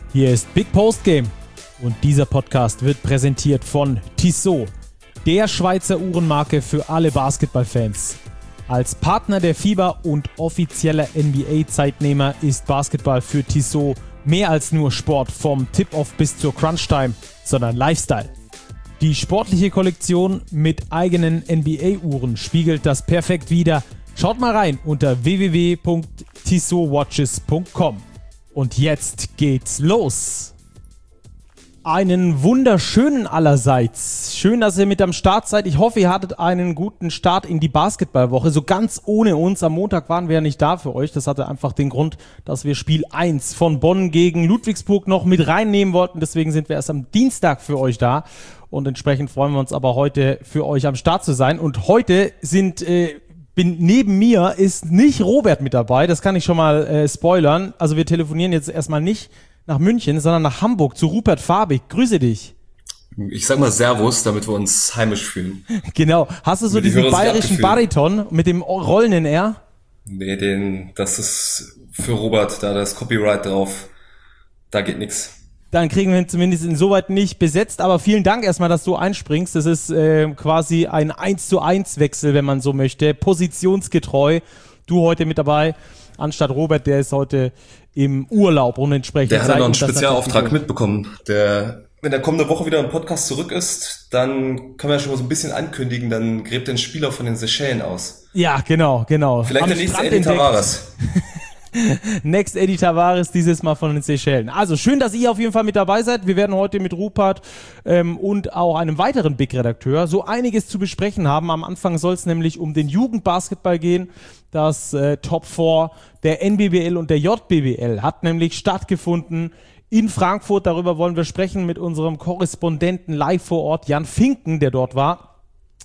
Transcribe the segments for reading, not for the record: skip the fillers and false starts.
Hier ist Big Post Game und dieser Podcast wird präsentiert von Tissot, der Schweizer Uhrenmarke für alle Basketballfans. Als Partner der FIBA und offizieller NBA-Zeitnehmer ist Basketball für Tissot mehr als nur Sport vom Tip-Off bis zur Crunch-Time, sondern Lifestyle. Die sportliche Kollektion mit eigenen NBA-Uhren spiegelt das perfekt wider. Schaut mal rein unter www.tissotwatches.com. Und jetzt geht's los. Einen wunderschönen allerseits. Schön, dass ihr mit am Start seid. Ich hoffe, ihr hattet einen guten Start in die Basketballwoche. So ganz ohne uns. Am Montag waren wir ja nicht da für euch. Das hatte einfach den Grund, dass wir Spiel 1 von Bonn gegen Ludwigsburg noch mit reinnehmen wollten. Deswegen sind wir erst am Dienstag für euch da. Und entsprechend freuen wir uns aber heute für euch am Start zu sein. Und heute neben mir ist nicht Robert mit dabei, das kann ich schon mal spoilern. Also wir telefonieren jetzt erstmal nicht nach München, sondern nach Hamburg zu Rupert Fabig. Grüße dich. Ich sag mal Servus, damit wir uns heimisch fühlen. Genau. Hast du so diesen bayerischen Bariton mit dem rollenden R? Nee, das ist für Robert, da das Copyright drauf, da geht nix. Dann kriegen wir ihn zumindest insoweit nicht besetzt, aber vielen Dank erstmal, dass du einspringst. Das ist quasi ein 1:1 Wechsel, wenn man so möchte, positionsgetreu. Du heute mit dabei, anstatt Robert, der ist heute im Urlaub und entsprechend. Der hat noch einen Spezialauftrag mitbekommen. Wenn der kommende Woche wieder im Podcast zurück ist, dann können wir ja schon mal so ein bisschen ankündigen, dann gräbt den Spieler von den Seychellen aus. Ja, genau. Vielleicht der nächste Eddie Tavares. Next Eddie Tavares, dieses Mal von den Seychellen. Also schön, dass ihr auf jeden Fall mit dabei seid. Wir werden heute mit Rupert und auch einem weiteren Big-Redakteur so einiges zu besprechen haben. Am Anfang soll es nämlich um den Jugendbasketball gehen. Das Top 4 der NBBL und der JBBL hat nämlich stattgefunden in Frankfurt. Darüber wollen wir sprechen mit unserem Korrespondenten live vor Ort, Jan Finken, der dort war.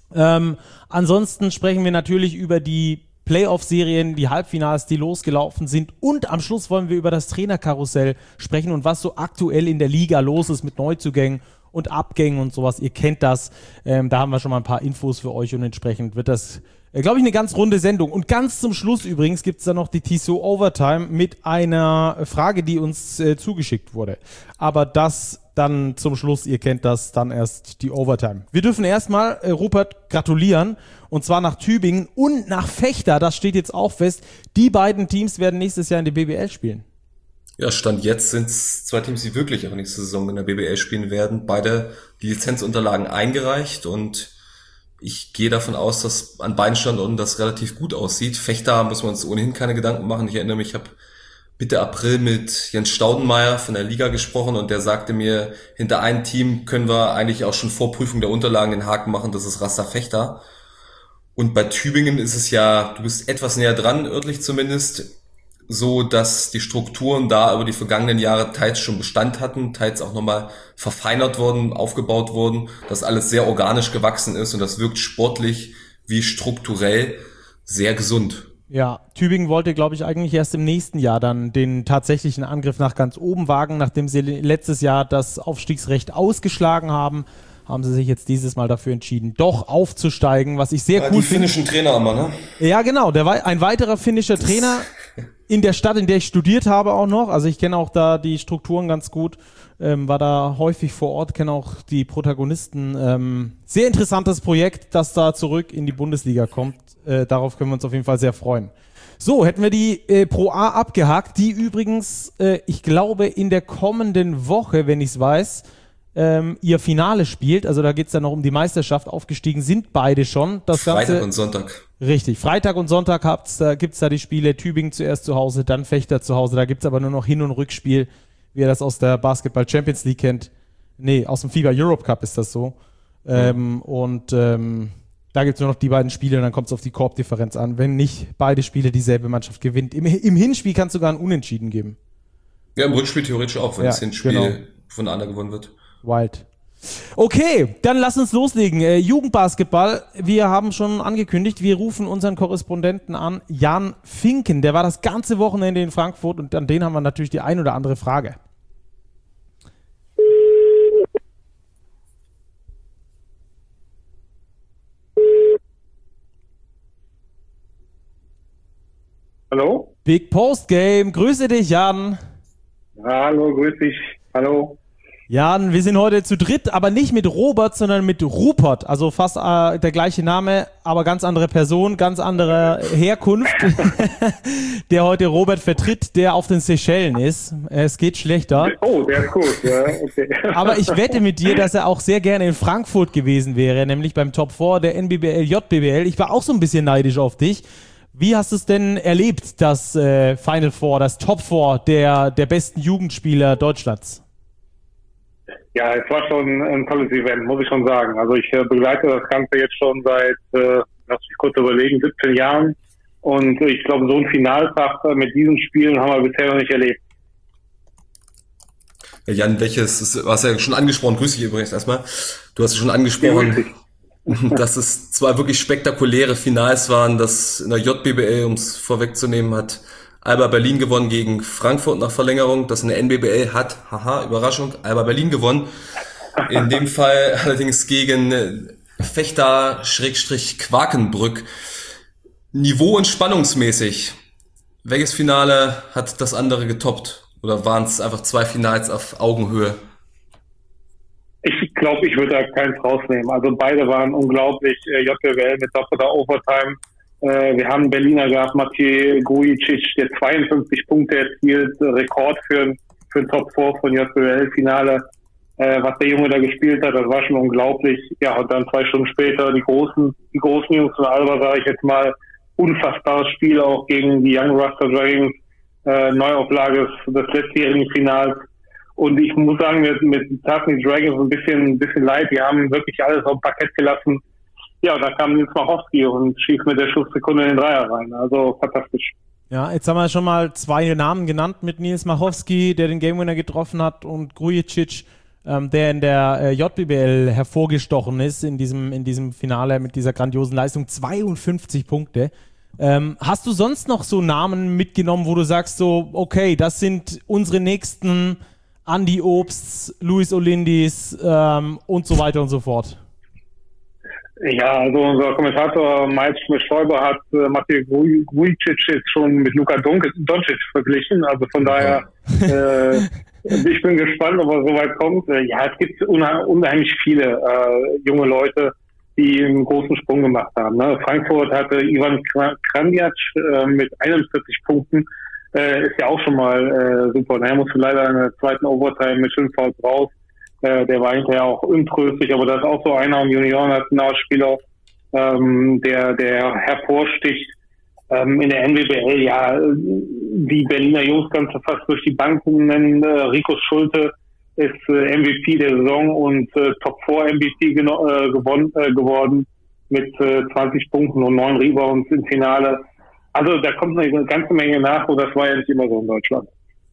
Ansonsten sprechen wir natürlich über die Playoff-Serien, die Halbfinals, die losgelaufen sind. Und am Schluss wollen wir über das Trainerkarussell sprechen und was so aktuell in der Liga los ist mit Neuzugängen und Abgängen und sowas. Ihr kennt das. Da haben wir schon mal ein paar Infos für euch und entsprechend wird das, glaube ich, eine ganz runde Sendung. Und ganz zum Schluss übrigens gibt es da noch die Tissot Overtime mit einer Frage, die uns zugeschickt wurde. Aber das dann zum Schluss, ihr kennt das, dann erst die Overtime. Wir dürfen erstmal Rupert gratulieren und zwar nach Tübingen und nach Vechta, das steht jetzt auch fest. Die beiden Teams werden nächstes Jahr in der BBL spielen. Ja, Stand jetzt sind es zwei Teams, die wirklich auch nächste Saison in der BBL spielen werden. Beide die Lizenzunterlagen eingereicht und ich gehe davon aus, dass an beiden Standorten das relativ gut aussieht. Vechta müssen wir uns ohnehin keine Gedanken machen. Ich erinnere mich, ich habe Mitte April mit Jens Staudenmeier von der Liga gesprochen und der sagte mir, hinter einem Team können wir eigentlich auch schon vor Prüfung der Unterlagen den Haken machen, das ist Rasta Vechta. Und bei Tübingen ist es ja, du bist etwas näher dran, örtlich zumindest, so dass die Strukturen da über die vergangenen Jahre teils schon Bestand hatten, teils auch nochmal verfeinert wurden, aufgebaut wurden, dass alles sehr organisch gewachsen ist und das wirkt sportlich wie strukturell sehr gesund. Ja, Tübingen wollte, glaube ich, eigentlich erst im nächsten Jahr dann den tatsächlichen Angriff nach ganz oben wagen. Nachdem sie letztes Jahr das Aufstiegsrecht ausgeschlagen haben, haben sie sich jetzt dieses Mal dafür entschieden, doch aufzusteigen, was ich sehr cool finde. Die finnischen Trainer immer, ne? Ja, genau. Ein weiterer finnischer Trainer in der Stadt, in der ich studiert habe auch noch. Also ich kenne auch da die Strukturen ganz gut, war da häufig vor Ort, kenne auch die Protagonisten. Sehr interessantes Projekt, das da zurück in die Bundesliga kommt. Darauf können wir uns auf jeden Fall sehr freuen. So, hätten wir die Pro A abgehakt, die übrigens, ich glaube, in der kommenden Woche, wenn ich es weiß, ihr Finale spielt. Also da geht es dann noch um die Meisterschaft. Aufgestiegen sind beide schon. Freitag und Sonntag. Richtig, Freitag und Sonntag gibt es da die Spiele. Tübingen zuerst zu Hause, dann Vechta zu Hause. Da gibt es aber nur noch Hin- und Rückspiel, wie ihr das aus der Basketball Champions League kennt. Nee, aus dem FIBA Europe Cup ist das so. Da gibt es nur noch die beiden Spiele und dann kommt es auf die Korbdifferenz an. Wenn nicht beide Spiele dieselbe Mannschaft gewinnt. Im Hinspiel kann es sogar ein Unentschieden geben. Ja, im Rückspiel theoretisch auch, wenn das Hinspiel von der anderen gewonnen wird. Wild. Okay, dann lass uns loslegen. Jugendbasketball, wir haben schon angekündigt, wir rufen unseren Korrespondenten an, Jan Finken. Der war das ganze Wochenende in Frankfurt und an den haben wir natürlich die ein oder andere Frage. Hallo? Big Post Game, grüße dich, Jan. Hallo, grüß dich. Hallo. Jan, wir sind heute zu dritt, aber nicht mit Robert, sondern mit Rupert. Also fast der gleiche Name, aber ganz andere Person, ganz andere Herkunft. Der heute Robert vertritt, der auf den Seychellen ist. Es geht schlechter. Oh, der ist gut. Ja, okay. Aber ich wette mit dir, dass er auch sehr gerne in Frankfurt gewesen wäre, nämlich beim Top 4 der NBBL, JBBL. Ich war auch so ein bisschen neidisch auf dich. Wie hast du es denn erlebt, das Final Four, das Top 4 der besten Jugendspieler Deutschlands? Ja, es war schon ein tolles Event, muss ich schon sagen. Also ich begleite das Ganze jetzt schon seit, lass mich kurz überlegen, 17 Jahren. Und ich glaube, so ein Finaltag mit diesen Spielen haben wir bisher noch nicht erlebt. Ja, Jan, du hast ja schon angesprochen, grüß dich übrigens erstmal. Du hast ja schon angesprochen, dass es zwei wirklich spektakuläre Finals waren, das in der JBBL, um es vorwegzunehmen, hat Alba Berlin gewonnen gegen Frankfurt nach Verlängerung. Das in der NBBL hat, Überraschung, Alba Berlin gewonnen. In dem Fall allerdings gegen Fechter-Quakenbrück. Niveau- und spannungsmäßig. Welches Finale hat das andere getoppt? Oder waren es einfach zwei Finals auf Augenhöhe? Ich glaube, ich würde da keins rausnehmen. Also beide waren unglaublich. JBL mit doppelter Overtime. Wir haben einen Berliner gehabt, Matej Grujicic, der 52 Punkte erzielt, Rekord für ein Top 4 von JBL-Finale. Was der Junge da gespielt hat, das war schon unglaublich. Ja, und dann 2 Stunden später die großen Jungs von Alba, sage ich jetzt mal, unfassbares Spiel auch gegen die Young Rasta Dragons, Neuauflage des letztjährigen Finals. Und ich muss sagen, mit Tatni Dragons ein bisschen leid. Die haben wirklich alles auf dem Parkett gelassen. Ja, und da kam Nils Machowski und schießt mit der Schlusssekunde in den Dreier rein. Also fantastisch. Ja, jetzt haben wir schon mal 2 Namen genannt mit Nils Machowski, der den Gamewinner getroffen hat, und Grujicic, der in der JBBL hervorgestochen ist in diesem Finale mit dieser grandiosen Leistung. 52 Punkte. Hast du sonst noch so Namen mitgenommen, wo du sagst so, okay, das sind unsere nächsten Andi Obsts, Luis Olindis und so weiter und so fort? Ja, also unser Kommentator Mike Schmidt-Schäuber hat Matej Grujicic jetzt schon mit Luka Doncic verglichen. Also von daher, ich bin gespannt, ob er so weit kommt. Ja, es gibt unheimlich viele junge Leute, die einen großen Sprung gemacht haben. Ne? Frankfurt hatte Ivan Kranjac mit 41 Punkten. Ist ja auch schon mal super. Er musste leider in der zweiten Overtime mit 5 Fouls raus. Der war hinterher auch untröstlich, aber das ist auch so einer im Junioren-Nationalspieler, der hervorsticht. In der NBBL, ja, die Berliner Jungs kannst du fast durch die Bank nennen. Rico Schulte ist MVP der Saison und Top 4 MVP geworden mit 20 Punkten und 9 Rebounds im Finale. Also da kommt eine ganze Menge nach und das war ja nicht immer so in Deutschland.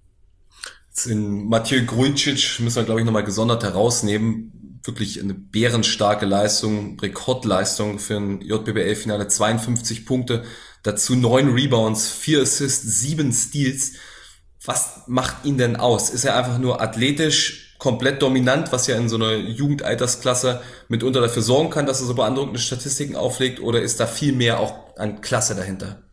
In Matej Grujicic müssen wir, glaube ich, nochmal gesondert herausnehmen. Wirklich eine bärenstarke Leistung, Rekordleistung für ein JBBL-Finale. 52 Punkte, dazu 9 Rebounds, 4 Assists, 7 Steals. Was macht ihn denn aus? Ist er einfach nur athletisch komplett dominant, was ja in so einer Jugendaltersklasse mitunter dafür sorgen kann, dass er so beeindruckende Statistiken auflegt? Oder ist da viel mehr auch an Klasse dahinter?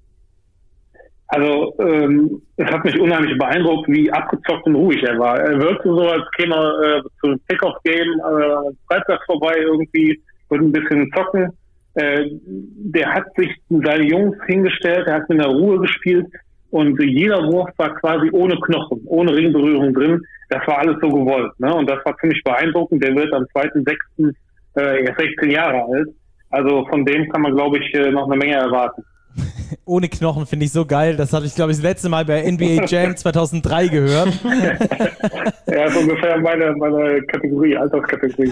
Also es hat mich unheimlich beeindruckt, wie abgezockt und ruhig er war. Er wirkte so, als käme er zu einem Pick-Off-Game, Freitag vorbei irgendwie, würde ein bisschen zocken. Der hat sich seine Jungs hingestellt, er hat mit einer Ruhe gespielt und jeder Wurf war quasi ohne Knochen, ohne Ringberührung drin. Das war alles so gewollt. Ne? Und das war ziemlich beeindruckend. Der wird am 2.6. Erst 16 Jahre alt. Also von dem kann man, glaube ich, noch eine Menge erwarten. Ohne Knochen finde ich so geil. Das hatte ich, glaube ich, das letzte Mal bei NBA Jam 2003 gehört. Ja, ist ungefähr meine Kategorie, Alterskategorie.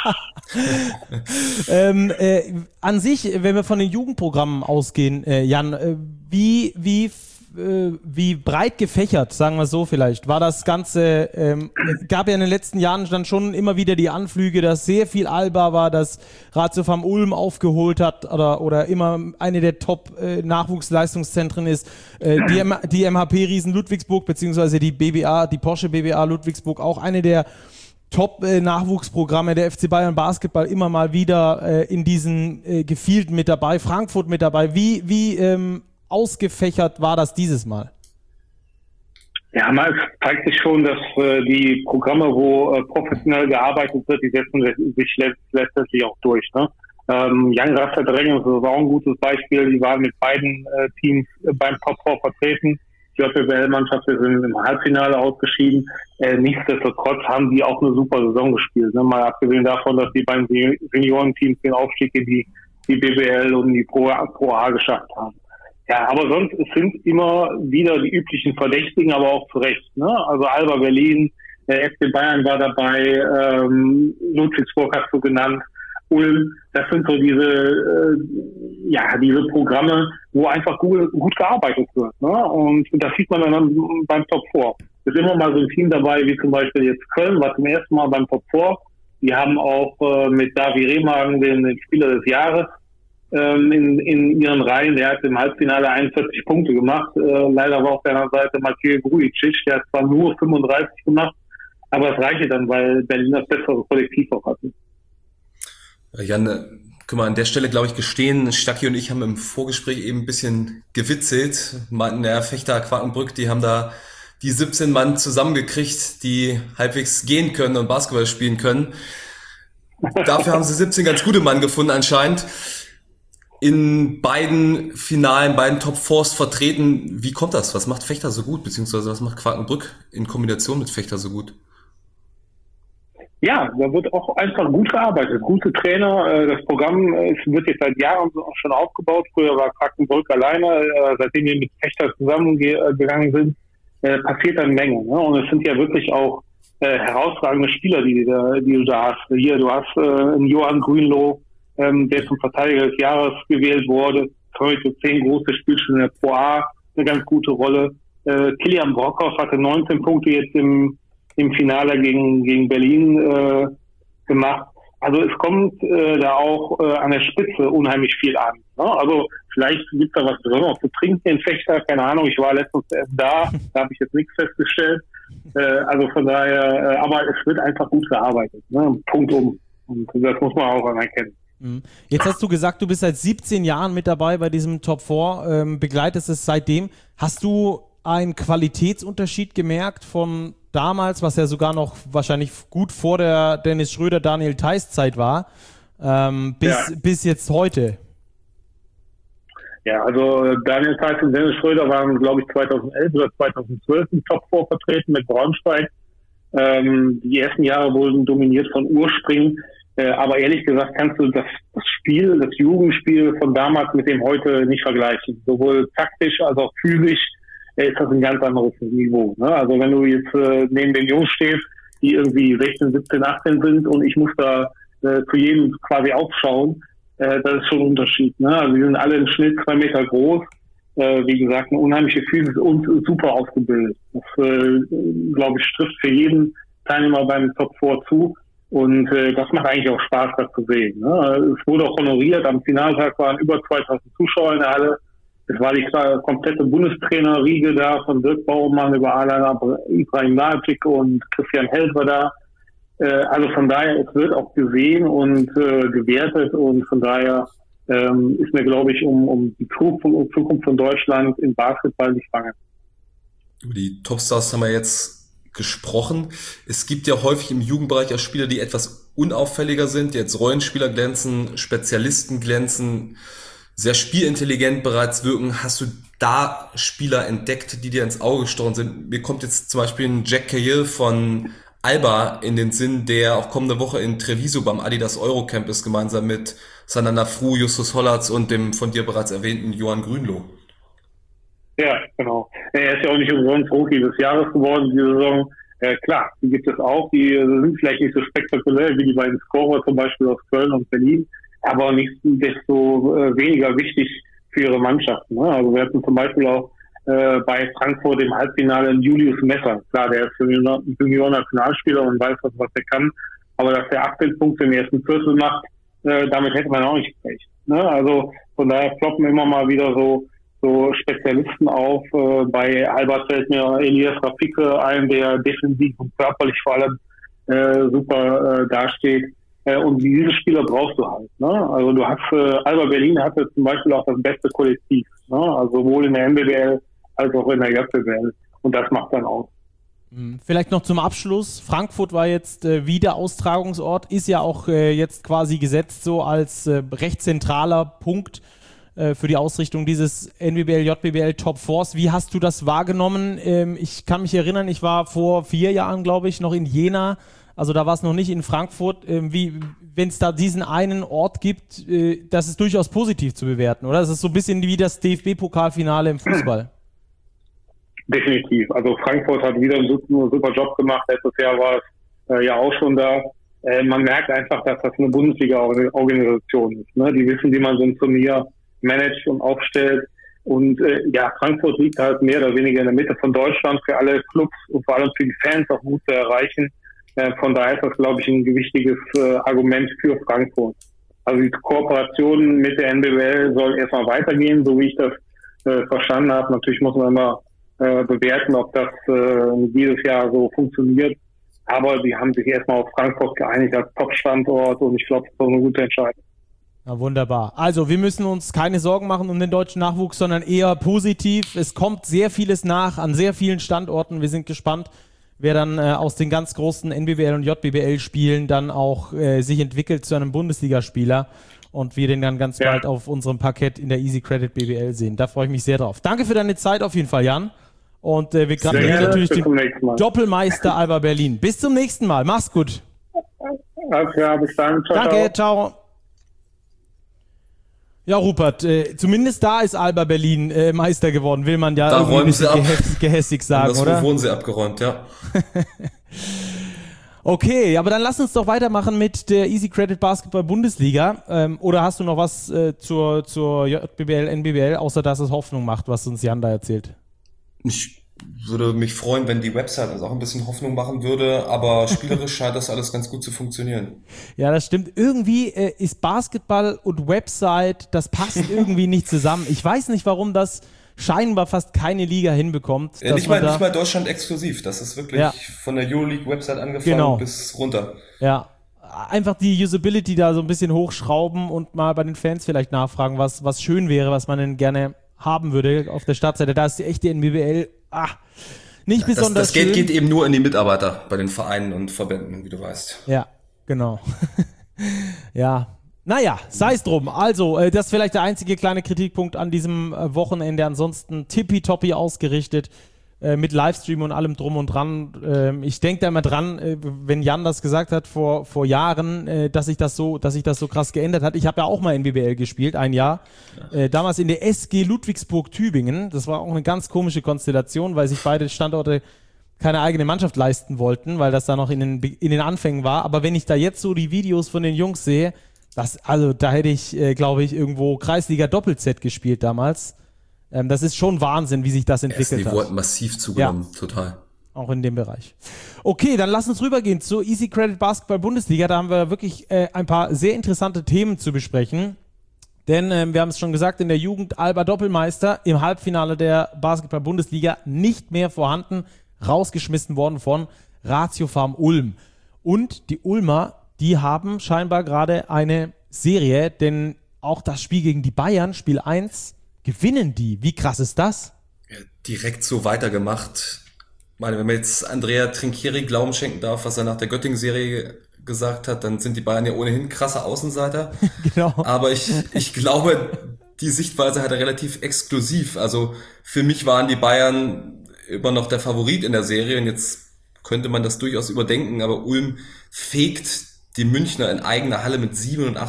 An sich, wenn wir von den Jugendprogrammen ausgehen, Jan, wie breit gefächert, sagen wir so vielleicht, war das Ganze, gab ja in den letzten Jahren dann schon immer wieder die Anflüge, dass sehr viel Alba war, dass Ratio Farm Ulm aufgeholt hat oder immer eine der Top-Nachwuchsleistungszentren ist. Die MHP Riesen Ludwigsburg, beziehungsweise die BBA, die Porsche BBA Ludwigsburg, auch eine der Top-Nachwuchsprogramme, der FC Bayern Basketball immer mal wieder in diesen Gefilden mit dabei, Frankfurt mit dabei. Wie ausgefächert war das dieses Mal? Ja, es zeigt sich schon, dass die Programme, wo professionell gearbeitet wird, die setzen sich letztendlich auch durch. Ne? Young Rasta Drängen ist auch ein gutes Beispiel. Die waren mit beiden Teams beim Top 4 vertreten. Die JBL-Mannschaft ist im Halbfinale ausgeschieden. Nichtsdestotrotz haben die auch eine super Saison gespielt. Ne? Mal abgesehen davon, dass die beiden Seniorenteams den Aufstieg in die BBL und die Pro A geschafft haben. Ja, aber sonst sind immer wieder die üblichen Verdächtigen, aber auch zu Recht. Ne? Also Alba Berlin, FC Bayern war dabei, Ludwigsburg hast du genannt, Ulm. Das sind so diese Programme, wo einfach gut gearbeitet wird. Ne? Und das sieht man dann beim Top 4. Es ist immer mal so ein Team dabei, wie zum Beispiel jetzt Köln, war zum ersten Mal beim Top 4. Die haben auch mit Davi Remagen den Spieler des Jahres in ihren Reihen. Der hat im Halbfinale 41 Punkte gemacht. Leider war auf der anderen Seite Mathieu Grujičić, der hat zwar nur 35 gemacht, aber es reichte dann, weil Berlin das bessere Kollektiv auch hatte. Jan, können wir an der Stelle, glaube ich, gestehen, Stacki und ich haben im Vorgespräch eben ein bisschen gewitzelt, meinten, der Fechter Quakenbrück, die haben da die 17 Mann zusammengekriegt, die halbwegs gehen können und Basketball spielen können. Dafür haben sie 17 ganz gute Mann gefunden anscheinend. In beiden Finalen, beiden Top 4s vertreten. Wie kommt das? Was macht Fechter so gut? Beziehungsweise was macht Quakenbrück in Kombination mit Fechter so gut? Ja, da wird auch einfach gut gearbeitet. Gute Trainer. Das Programm wird jetzt seit Jahren schon aufgebaut. Früher war Quakenbrück alleine. Seitdem wir mit Fechter zusammengegangen sind, passiert eine Menge. Ne? Und es sind ja wirklich auch herausragende Spieler, die du da hast. Hier, du hast einen Johann Grünloh, der zum Verteidiger des Jahres gewählt wurde. Heute 10 große Spiele schon in der Pro A, eine ganz gute Rolle. Kilian Brockhoff hatte 19 Punkte jetzt im Finale gegen Berlin gemacht. Also es kommt da auch an der Spitze unheimlich viel an. Ne? Also vielleicht gibt es da was Besonderes zu trinken in Fechter, keine Ahnung. Ich war letztens erst da habe ich jetzt nichts festgestellt. Also von daher, aber es wird einfach gut gearbeitet. Ne? Punkt um. Und das muss man auch anerkennen. Jetzt hast du gesagt, du bist seit 17 Jahren mit dabei bei diesem Top 4, begleitest es seitdem. Hast du einen Qualitätsunterschied gemerkt von damals, was ja sogar noch wahrscheinlich gut vor der Dennis Schröder, Daniel Theiss Zeit war, bis jetzt heute? Ja, also Daniel Theiss und Dennis Schröder waren, glaube ich, 2011 oder 2012 im Top 4 vertreten mit Braunschweig. Die ersten Jahre wurden dominiert von Urspring. Aber ehrlich gesagt kannst du das Jugendspiel von damals mit dem heute nicht vergleichen. Sowohl taktisch als auch physisch ist das ein ganz anderes Niveau. Ne? Also wenn du jetzt neben den Jungs stehst, die irgendwie 16, 17, 18 sind und ich muss da zu jedem quasi aufschauen, das ist schon ein Unterschied. Ne? Also die sind alle im Schnitt 2 Meter groß. Wie gesagt, eine unheimliche Physis und super ausgebildet. Das, glaube ich, trifft für jeden Teilnehmer beim Top 4 zu. Und das macht eigentlich auch Spaß, das zu sehen. Ne? Es wurde auch honoriert. Am Finaltag waren über 2000 Zuschauer in der Halle. Es war die komplette Bundestrainerriege da, von Dirk Baumann über Alan Ibrahim Najic und Christian Held war da. Also von daher, es wird auch gesehen und gewertet. Und von daher ist mir, glaube ich, um die Zukunft von Deutschland im Basketball nicht bange. Über die Topstars haben wir jetzt gesprochen. Es gibt ja häufig im Jugendbereich auch Spieler, die etwas unauffälliger sind, die jetzt Rollenspieler glänzen, Spezialisten glänzen, sehr spielintelligent bereits wirken. Hast du da Spieler entdeckt, die dir ins Auge gestochen sind? Mir kommt jetzt zum Beispiel ein Jack Cahill von Alba in den Sinn, der auch kommende Woche in Treviso beim Adidas Eurocamp ist, gemeinsam mit Sananda Fru, Justus Hollatz und dem von dir bereits erwähnten Johann Grünloh. Ja, genau. Er ist ja auch nicht umsonst Rookie des Jahres geworden, diese Saison. Klar, die gibt es auch. Die sind vielleicht nicht so spektakulär wie die beiden Scorer zum Beispiel aus Köln und Berlin, aber nicht desto weniger wichtig für ihre Mannschaften. Ne? Also wir hatten zum Beispiel auch bei Frankfurt im Halbfinale Julius Messer. Klar, der ist Junior-Nationalspieler und weiß, was er kann. Aber dass der 18 Punkte im ersten Viertel macht, damit hätte man auch nicht gerechnet. Ne? Also von daher ploppen immer mal wieder so Spezialisten auf. Bei Alba fällt mir Elias Rafike ein, der defensiv und körperlich vor allem super dasteht. Und diese Spieler brauchst du halt. Ne? Also du hast, Alba Berlin hatte zum Beispiel auch das beste Kollektiv. Ne? Also sowohl in der NBBL als auch in der JBL. und das macht dann aus. Vielleicht noch zum Abschluss. Frankfurt war jetzt wieder Austragungsort, ist ja auch jetzt quasi gesetzt so als recht zentraler Punkt für die Ausrichtung dieses NBBL, JBL Top Fours. Wie hast du das wahrgenommen? Ich kann mich erinnern, ich war vor 4 Jahren, glaube ich, noch in Jena. Also da war es noch nicht in Frankfurt. Wenn es da diesen einen Ort gibt, das ist durchaus positiv zu bewerten, oder? Das ist so ein bisschen wie das DFB-Pokalfinale im Fußball. Definitiv. Also Frankfurt hat wieder einen super Job gemacht. Letztes Jahr war es ja auch schon da. Man merkt einfach, dass das eine Bundesliga-Organisation ist. Ne? Die wissen, wie man so ein Turnier managt und aufstellt. Und Frankfurt liegt halt mehr oder weniger in der Mitte von Deutschland für alle Clubs und vor allem für die Fans auch gut zu erreichen. Von daher ist das, glaube ich, ein wichtiges Argument für Frankfurt. Also die Kooperation mit der NBBL soll erstmal weitergehen, so wie ich das verstanden habe. Natürlich muss man immer bewerten, ob das dieses Jahr so funktioniert. Aber die haben sich erstmal auf Frankfurt geeinigt als Top-Standort und ich glaube, das ist eine gute Entscheidung. Ja, wunderbar. Also wir müssen uns keine Sorgen machen um den deutschen Nachwuchs, sondern eher positiv. Es kommt sehr vieles nach an sehr vielen Standorten. Wir sind gespannt, wer dann aus den ganz großen NBBL und JBBL-Spielen dann auch sich entwickelt zu einem Bundesligaspieler und wir den dann ganz bald auf unserem Parkett in der Easy Credit BBL sehen. Da freue ich mich sehr drauf. Danke für deine Zeit auf jeden Fall, Jan. Und wir gratulieren natürlich dem Doppelmeister Alba Berlin. Bis zum nächsten Mal. Mach's gut. Alles klar, bis dann. Ciao, danke, ciao. Ja, Rupert, zumindest da ist Alba Berlin Meister geworden, will man ja da irgendwie ein bisschen gehässig sagen, oder? Da wurden sie abgeräumt, ja. Okay, aber dann lass uns doch weitermachen mit der Easy Credit Basketball Bundesliga. Oder hast du noch was zur JBL, NBBL, außer dass es Hoffnung macht, was uns Jan da erzählt? Ich würde mich freuen, wenn die Website uns auch ein bisschen Hoffnung machen würde, aber spielerisch scheint das alles ganz gut zu funktionieren. Ja, das stimmt. Irgendwie ist Basketball und Website, das passt irgendwie nicht zusammen. Ich weiß nicht, warum das scheinbar fast keine Liga hinbekommt. Nicht mal Deutschland exklusiv. Das ist wirklich von der Euroleague-Website angefangen bis runter. Ja, einfach die Usability da so ein bisschen hochschrauben und mal bei den Fans vielleicht nachfragen, was schön wäre, was man denn gerne haben würde auf der Startseite. Da ist die echte NBBL nicht besonders das Geld geht eben nur in die Mitarbeiter bei den Vereinen und Verbänden, wie du weißt. Ja, genau. Ja, naja, sei es drum. Also, das ist vielleicht der einzige kleine Kritikpunkt an diesem Wochenende. Ansonsten tippitoppi ausgerichtet mit Livestream und allem drum und dran. Ich denke da immer dran, wenn Jan das gesagt hat vor Jahren, dass sich das so krass geändert hat. Ich habe ja auch mal NBBL gespielt, ein Jahr. Damals in der SG Ludwigsburg-Tübingen. Das war auch eine ganz komische Konstellation, weil sich beide Standorte keine eigene Mannschaft leisten wollten, weil das da noch in den Anfängen war. Aber wenn ich da jetzt so die Videos von den Jungs sehe, da hätte ich, glaube ich, irgendwo Kreisliga Doppel-Z gespielt damals. Das ist schon Wahnsinn, wie sich das entwickelt hat. Das Niveau hat massiv zugenommen, total. Auch in dem Bereich. Okay, dann lass uns rübergehen zur Easy Credit Basketball Bundesliga. Da haben wir wirklich ein paar sehr interessante Themen zu besprechen. Denn wir haben es schon gesagt, in der Jugend Alba Doppelmeister im Halbfinale der Basketball Bundesliga nicht mehr vorhanden, rausgeschmissen worden von Ratio Farm Ulm. Und die Ulmer, die haben scheinbar gerade eine Serie, denn auch das Spiel gegen die Bayern, Spiel 1, gewinnen die. Wie krass ist das? Ja, direkt so weitergemacht. Ich meine, wenn man jetzt Andrea Trinchieri Glauben schenken darf, was er nach der Göttingen-Serie gesagt hat, dann sind die Bayern ja ohnehin krasse Außenseiter. Genau. Aber ich glaube, die Sichtweise hat er relativ exklusiv. Also für mich waren die Bayern immer noch der Favorit in der Serie und jetzt könnte man das durchaus überdenken, aber Ulm fegt die Münchner in eigener Halle mit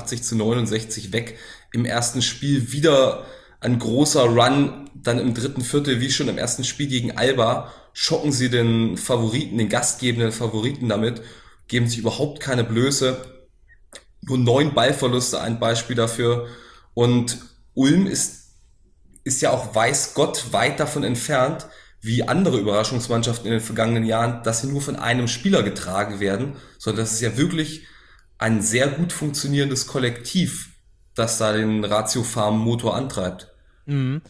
87-69 weg. Im ersten Spiel wieder ein großer Run, dann im dritten Viertel, wie schon im ersten Spiel gegen Alba, schocken sie den Favoriten, den gastgebenden Favoriten damit, geben sich überhaupt keine Blöße. Nur 9 Ballverluste, ein Beispiel dafür. Und Ulm ist ja auch, weiß Gott, weit davon entfernt, wie andere Überraschungsmannschaften in den vergangenen Jahren, dass sie nur von einem Spieler getragen werden, sondern das ist ja wirklich ein sehr gut funktionierendes Kollektiv, das da den Ratio Farm Motor antreibt. Mhm.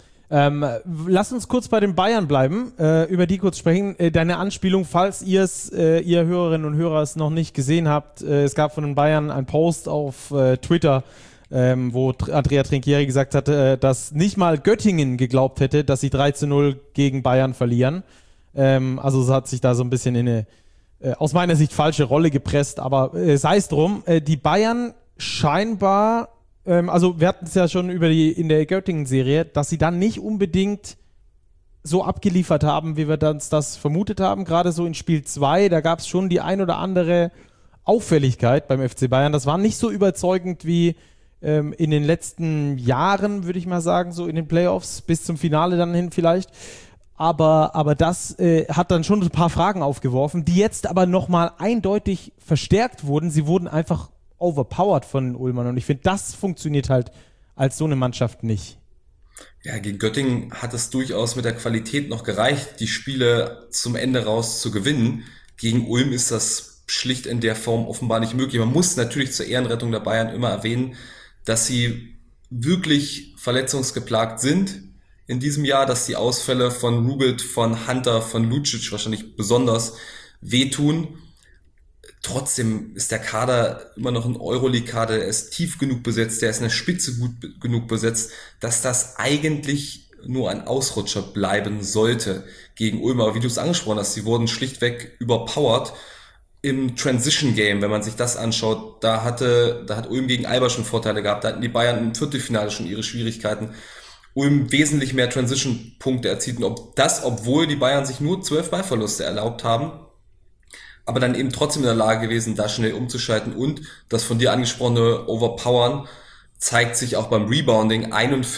Lass uns kurz bei den Bayern bleiben, über die kurz sprechen. Deine Anspielung, falls ihr Hörerinnen und Hörer es noch nicht gesehen habt, es gab von den Bayern einen Post auf Twitter, wo Andrea Trinchieri gesagt hatte, dass nicht mal Göttingen geglaubt hätte, dass sie 3-0 gegen Bayern verlieren. Also es hat sich da so ein bisschen in eine, aus meiner Sicht, falsche Rolle gepresst, aber sei es drum. Die Bayern scheinbar, also wir hatten es ja schon in der Göttingen-Serie, dass sie dann nicht unbedingt so abgeliefert haben, wie wir das vermutet haben. Gerade so in Spiel 2, da gab es schon die ein oder andere Auffälligkeit beim FC Bayern. Das war nicht so überzeugend wie in den letzten Jahren, würde ich mal sagen, so in den Playoffs, bis zum Finale dann hin vielleicht. Aber das hat dann schon ein paar Fragen aufgeworfen, die jetzt aber nochmal eindeutig verstärkt wurden. Sie wurden einfach overpowered von den Ulmern. Und ich finde, das funktioniert halt als so eine Mannschaft nicht. Ja, gegen Göttingen hat es durchaus mit der Qualität noch gereicht, die Spiele zum Ende raus zu gewinnen. Gegen Ulm ist das schlicht in der Form offenbar nicht möglich. Man muss natürlich zur Ehrenrettung der Bayern immer erwähnen, dass sie wirklich verletzungsgeplagt sind in diesem Jahr, dass die Ausfälle von Rubit, von Hunter, von Lucic wahrscheinlich besonders wehtun. Trotzdem ist der Kader immer noch ein Euroleague-Kader, der ist tief genug besetzt, der ist in der Spitze gut genug besetzt, dass das eigentlich nur ein Ausrutscher bleiben sollte gegen Ulm. Aber wie du es angesprochen hast, sie wurden schlichtweg überpowered im Transition-Game. Wenn man sich das anschaut, da hat Ulm gegen Alba schon Vorteile gehabt, da hatten die Bayern im Viertelfinale schon ihre Schwierigkeiten. Ulm wesentlich mehr Transition-Punkte erzielt, obwohl die Bayern sich nur 12 Ballverluste erlaubt haben, aber dann eben trotzdem in der Lage gewesen, da schnell umzuschalten. Und das von dir angesprochene Overpowern zeigt sich auch beim Rebounding.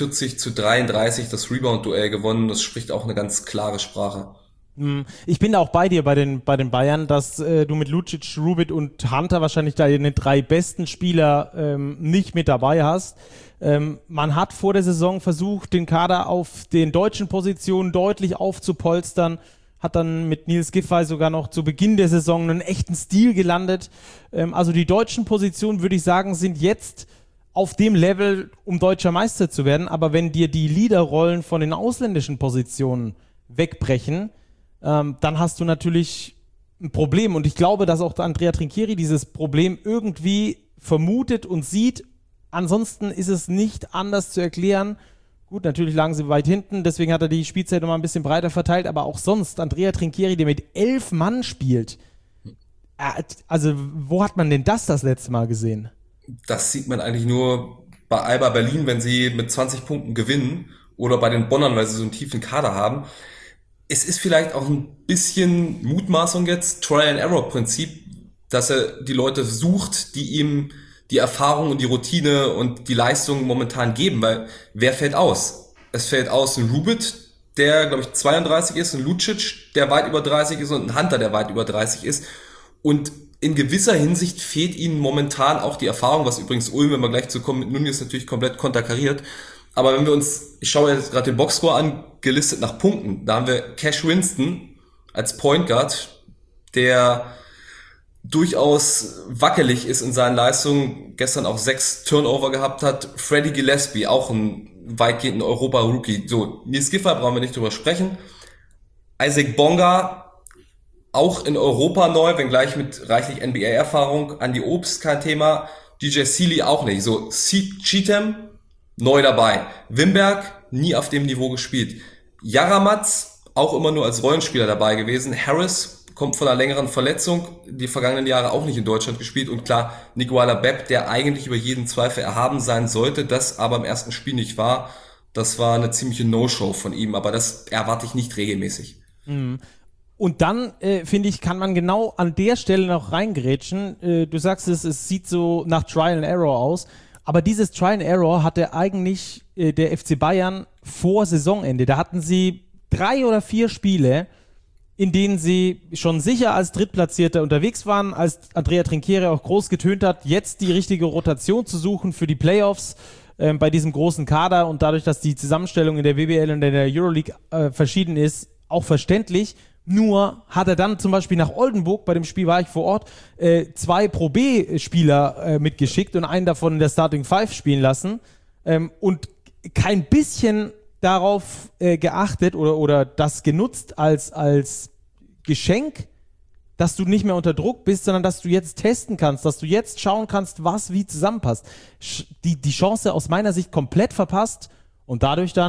41-33 das Rebound-Duell gewonnen. Das spricht auch eine ganz klare Sprache. Ich bin da auch bei dir bei den Bayern, dass du mit Lucic, Rubit und Hunter wahrscheinlich deine 3 besten Spieler nicht mit dabei hast. Man hat vor der Saison versucht, den Kader auf den deutschen Positionen deutlich aufzupolstern, hat dann mit Nils Giffey sogar noch zu Beginn der Saison einen echten Stil gelandet. Also die deutschen Positionen, würde ich sagen, sind jetzt auf dem Level, um deutscher Meister zu werden. Aber wenn dir die Leaderrollen von den ausländischen Positionen wegbrechen, dann hast du natürlich ein Problem. Und ich glaube, dass auch Andrea Trinchieri dieses Problem irgendwie vermutet und sieht. Ansonsten ist es nicht anders zu erklären. Gut, natürlich lagen sie weit hinten, deswegen hat er die Spielzeit nochmal ein bisschen breiter verteilt, aber auch sonst, Andrea Trinchieri, der mit 11 Mann spielt, also wo hat man denn das letzte Mal gesehen? Das sieht man eigentlich nur bei Alba Berlin, wenn sie mit 20 Punkten gewinnen, oder bei den Bonnern, weil sie so einen tiefen Kader haben. Es ist vielleicht auch ein bisschen Mutmaßung jetzt, Trial-and-Error-Prinzip, dass er die Leute sucht, die ihm die Erfahrung und die Routine und die Leistung momentan geben, weil wer fällt aus? Es fällt aus ein Rubit, der, glaube ich, 32 ist, ein Lucic, der weit über 30 ist, und ein Hunter, der weit über 30 ist. Und in gewisser Hinsicht fehlt ihnen momentan auch die Erfahrung, was übrigens Ulm, wenn wir gleich zu kommen, mit Nunez natürlich komplett konterkariert. Aber wenn wir uns, ich schaue jetzt gerade den Boxscore an, gelistet nach Punkten, da haben wir Cash Winston als Point Guard, der durchaus wackelig ist in seinen Leistungen, gestern auch 6 Turnover gehabt hat. Freddie Gillespie, auch ein weitgehend Europa-Rookie. So, Nils Giffey brauchen wir nicht drüber sprechen. Isaac Bonga, auch in Europa neu, wenngleich mit reichlich NBA-Erfahrung. Andy Obst, kein Thema. DJ Sealy auch nicht. So, Cheatham, neu dabei. Wimberg, nie auf dem Niveau gespielt. Jaramatz, auch immer nur als Rollenspieler dabei gewesen. Harris, kommt von einer längeren Verletzung, die vergangenen Jahre auch nicht in Deutschland gespielt. Und klar, Nicola Bepp, der eigentlich über jeden Zweifel erhaben sein sollte, das aber im ersten Spiel nicht war. Das war eine ziemliche No-Show von ihm, aber das erwarte ich nicht regelmäßig. Und dann, finde ich, kann man genau an der Stelle noch reingrätschen. Du sagst es sieht so nach Trial and Error aus, aber dieses Trial and Error hatte eigentlich der FC Bayern vor Saisonende. Da hatten sie 3 oder 4 Spiele, in denen sie schon sicher als Drittplatzierter unterwegs waren, als Andrea Trinchieri auch groß getönt hat, jetzt die richtige Rotation zu suchen für die Playoffs bei diesem großen Kader, und dadurch, dass die Zusammenstellung in der WBL und in der Euroleague verschieden ist, auch verständlich. Nur hat er dann zum Beispiel nach Oldenburg, bei dem Spiel war ich vor Ort, 2 Pro-B-Spieler mitgeschickt und einen davon in der Starting Five spielen lassen und kein bisschen darauf geachtet oder das genutzt als Geschenk, dass du nicht mehr unter Druck bist, sondern dass du jetzt testen kannst, dass du jetzt schauen kannst, was wie zusammenpasst. Die Chance aus meiner Sicht komplett verpasst und dadurch dann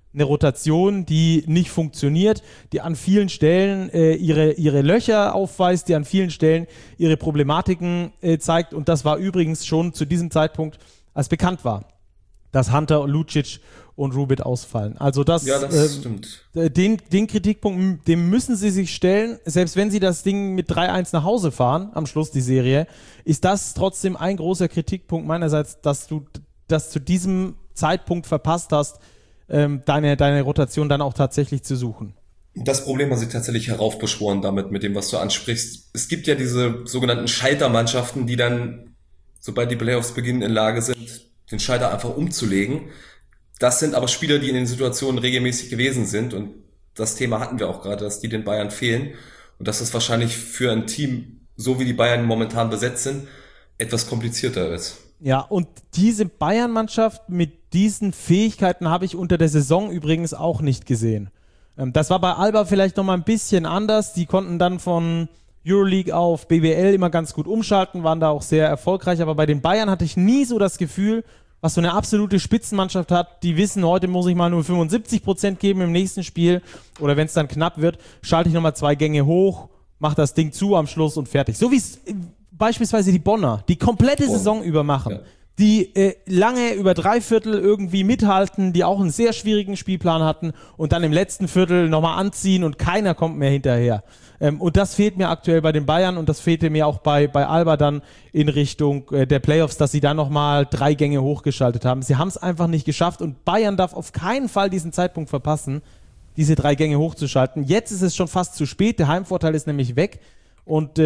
eine Rotation, die nicht funktioniert, die an vielen Stellen ihre Löcher aufweist, die an vielen Stellen ihre Problematiken zeigt. Und das war übrigens schon zu diesem Zeitpunkt, als bekannt war, dass Hunter, Lucic und Rubit ausfallen. Also das stimmt. Den Kritikpunkt, dem müssen sie sich stellen. Selbst wenn sie das Ding mit 3-1 nach Hause fahren, am Schluss die Serie, ist das trotzdem ein großer Kritikpunkt meinerseits, dass du das zu diesem Zeitpunkt verpasst hast, deine Rotation dann auch tatsächlich zu suchen. Das Problem hat sich tatsächlich heraufbeschworen damit, mit dem, was du ansprichst. Es gibt ja diese sogenannten Schaltermannschaften, die dann, sobald die Playoffs beginnen, in Lage sind, den Schalter einfach umzulegen. Das sind aber Spieler, die in den Situationen regelmäßig gewesen sind, und das Thema hatten wir auch gerade, dass die den Bayern fehlen und dass das wahrscheinlich für ein Team, so wie die Bayern momentan besetzt sind, etwas komplizierter ist. Ja, und diese Bayern-Mannschaft mit diesen Fähigkeiten habe ich unter der Saison übrigens auch nicht gesehen. Das war bei Alba vielleicht nochmal ein bisschen anders. Die konnten dann von Euroleague auf BBL immer ganz gut umschalten, waren da auch sehr erfolgreich. Aber bei den Bayern hatte ich nie so das Gefühl, was so eine absolute Spitzenmannschaft hat, die wissen, heute muss ich mal nur 75% geben im nächsten Spiel. Oder wenn es dann knapp wird, schalte ich nochmal 2 Gänge hoch, mache das Ding zu am Schluss und fertig. So wie es beispielsweise die Bonner, die komplette Saison über machen, ja, die lange über 3 Viertel irgendwie mithalten, die auch einen sehr schwierigen Spielplan hatten und dann im letzten Viertel nochmal anziehen und keiner kommt mehr hinterher. Und das fehlt mir aktuell bei den Bayern und das fehlte mir auch bei Alba dann in Richtung der Playoffs, dass sie dann nochmal 3 Gänge hochgeschaltet haben. Sie haben es einfach nicht geschafft und Bayern darf auf keinen Fall diesen Zeitpunkt verpassen, diese 3 Gänge hochzuschalten. Jetzt ist es schon fast zu spät, der Heimvorteil ist nämlich weg. Und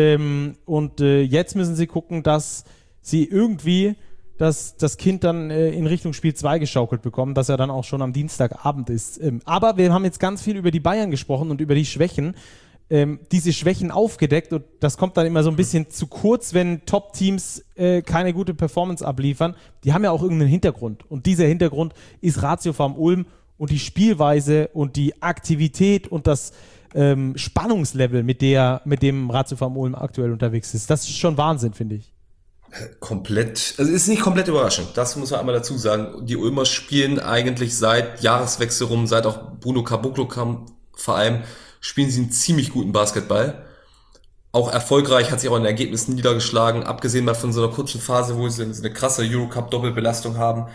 jetzt müssen sie gucken, dass sie irgendwie das Kind dann in Richtung Spiel 2 geschaukelt bekommen, dass er dann auch schon am Dienstagabend ist. Aber wir haben jetzt ganz viel über die Bayern gesprochen und über die Schwächen. Diese Schwächen aufgedeckt und das kommt dann immer so ein bisschen zu kurz, wenn Top-Teams keine gute Performance abliefern. Die haben ja auch irgendeinen Hintergrund und dieser Hintergrund ist Ratio Farm Ulm und die Spielweise und die Aktivität und das Spannungslevel, mit dem Ratio Farm Ulm aktuell unterwegs ist. Das ist schon Wahnsinn, finde ich. Komplett, also ist nicht komplett überraschend, das muss man einmal dazu sagen. Die Ulmer spielen eigentlich seit Jahreswechsel rum, seit auch Bruno Caboclo kam, vor allem spielen sie einen ziemlich guten Basketball. Auch erfolgreich, hat sich auch in den Ergebnissen niedergeschlagen, abgesehen mal von so einer kurzen Phase, wo sie eine krasse Eurocup-Doppelbelastung haben.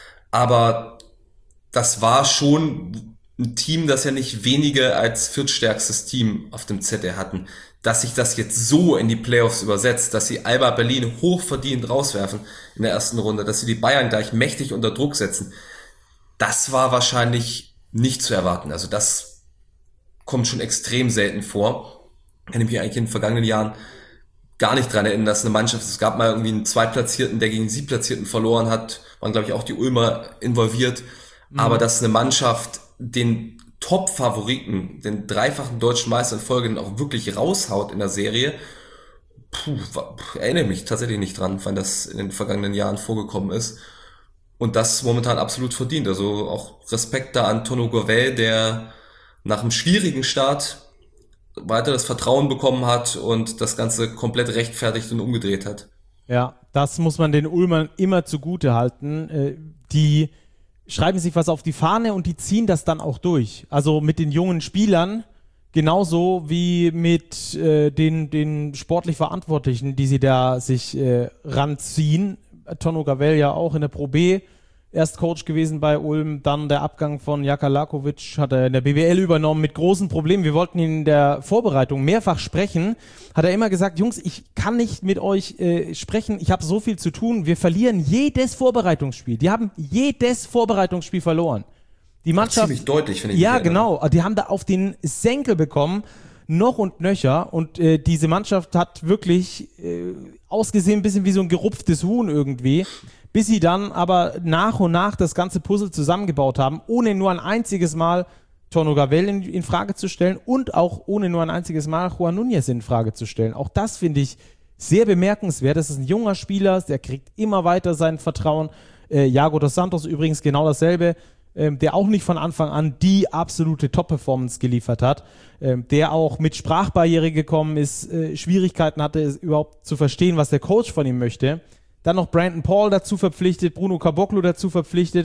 Aber das war schon ein Team, das ja nicht wenige als viertstärkstes Team auf dem Zettel hatten. Dass sich das jetzt so in die Playoffs übersetzt, dass sie Alba Berlin hochverdient rauswerfen in der ersten Runde, dass sie die Bayern gleich mächtig unter Druck setzen, das war wahrscheinlich nicht zu erwarten. Also das kommt schon extrem selten vor. Ich kann mich eigentlich in den vergangenen Jahren gar nicht dran erinnern, dass eine Mannschaft, es gab mal irgendwie einen Zweitplatzierten, der gegen einen Siebtplatzierten verloren hat, waren glaube ich auch die Ulmer involviert, aber dass eine Mannschaft den Top-Favoriten, den dreifachen deutschen Meister in Folge auch wirklich raushaut in der Serie, erinnere mich tatsächlich nicht dran, wann das in den vergangenen Jahren vorgekommen ist. Und das momentan absolut verdient. Also auch Respekt da an Tono Gurvell, der nach einem schwierigen Start weiter das Vertrauen bekommen hat und das Ganze komplett rechtfertigt und umgedreht hat. Ja, das muss man den Ulmern immer zugute halten. Die schreiben sich was auf die Fahne und die ziehen das dann auch durch. Also mit den jungen Spielern, genauso wie mit den sportlich Verantwortlichen, die sie da sich ranziehen. Tono Gurvell ja auch in der Pro B erst Coach gewesen bei Ulm, dann der Abgang von Jaka Lakovic hat er in der BBL übernommen mit großen Problemen. Wir wollten ihn in der Vorbereitung mehrfach sprechen, hat er immer gesagt, Jungs, ich kann nicht mit euch sprechen, ich habe so viel zu tun, wir verlieren jedes Vorbereitungsspiel. Die haben jedes Vorbereitungsspiel verloren. Die Mannschaft, ziemlich deutlich, finde ich. Ja, genau, die haben da auf den Senkel bekommen, noch und nöcher, und diese Mannschaft hat wirklich ausgesehen ein bisschen wie so ein gerupftes Huhn irgendwie, bis sie dann aber nach und nach das ganze Puzzle zusammengebaut haben, ohne nur ein einziges Mal Tono Gurvell in Frage zu stellen und auch ohne nur ein einziges Mal Juan Núñez in Frage zu stellen. Auch das finde ich sehr bemerkenswert. Das ist ein junger Spieler, der kriegt immer weiter sein Vertrauen. Iago dos Santos übrigens genau dasselbe, der auch nicht von Anfang an die absolute Top-Performance geliefert hat, der auch mit Sprachbarriere gekommen ist, Schwierigkeiten hatte, überhaupt zu verstehen, was der Coach von ihm möchte. Dann noch Brandon Paul dazu verpflichtet, Bruno Caboclo dazu verpflichtet.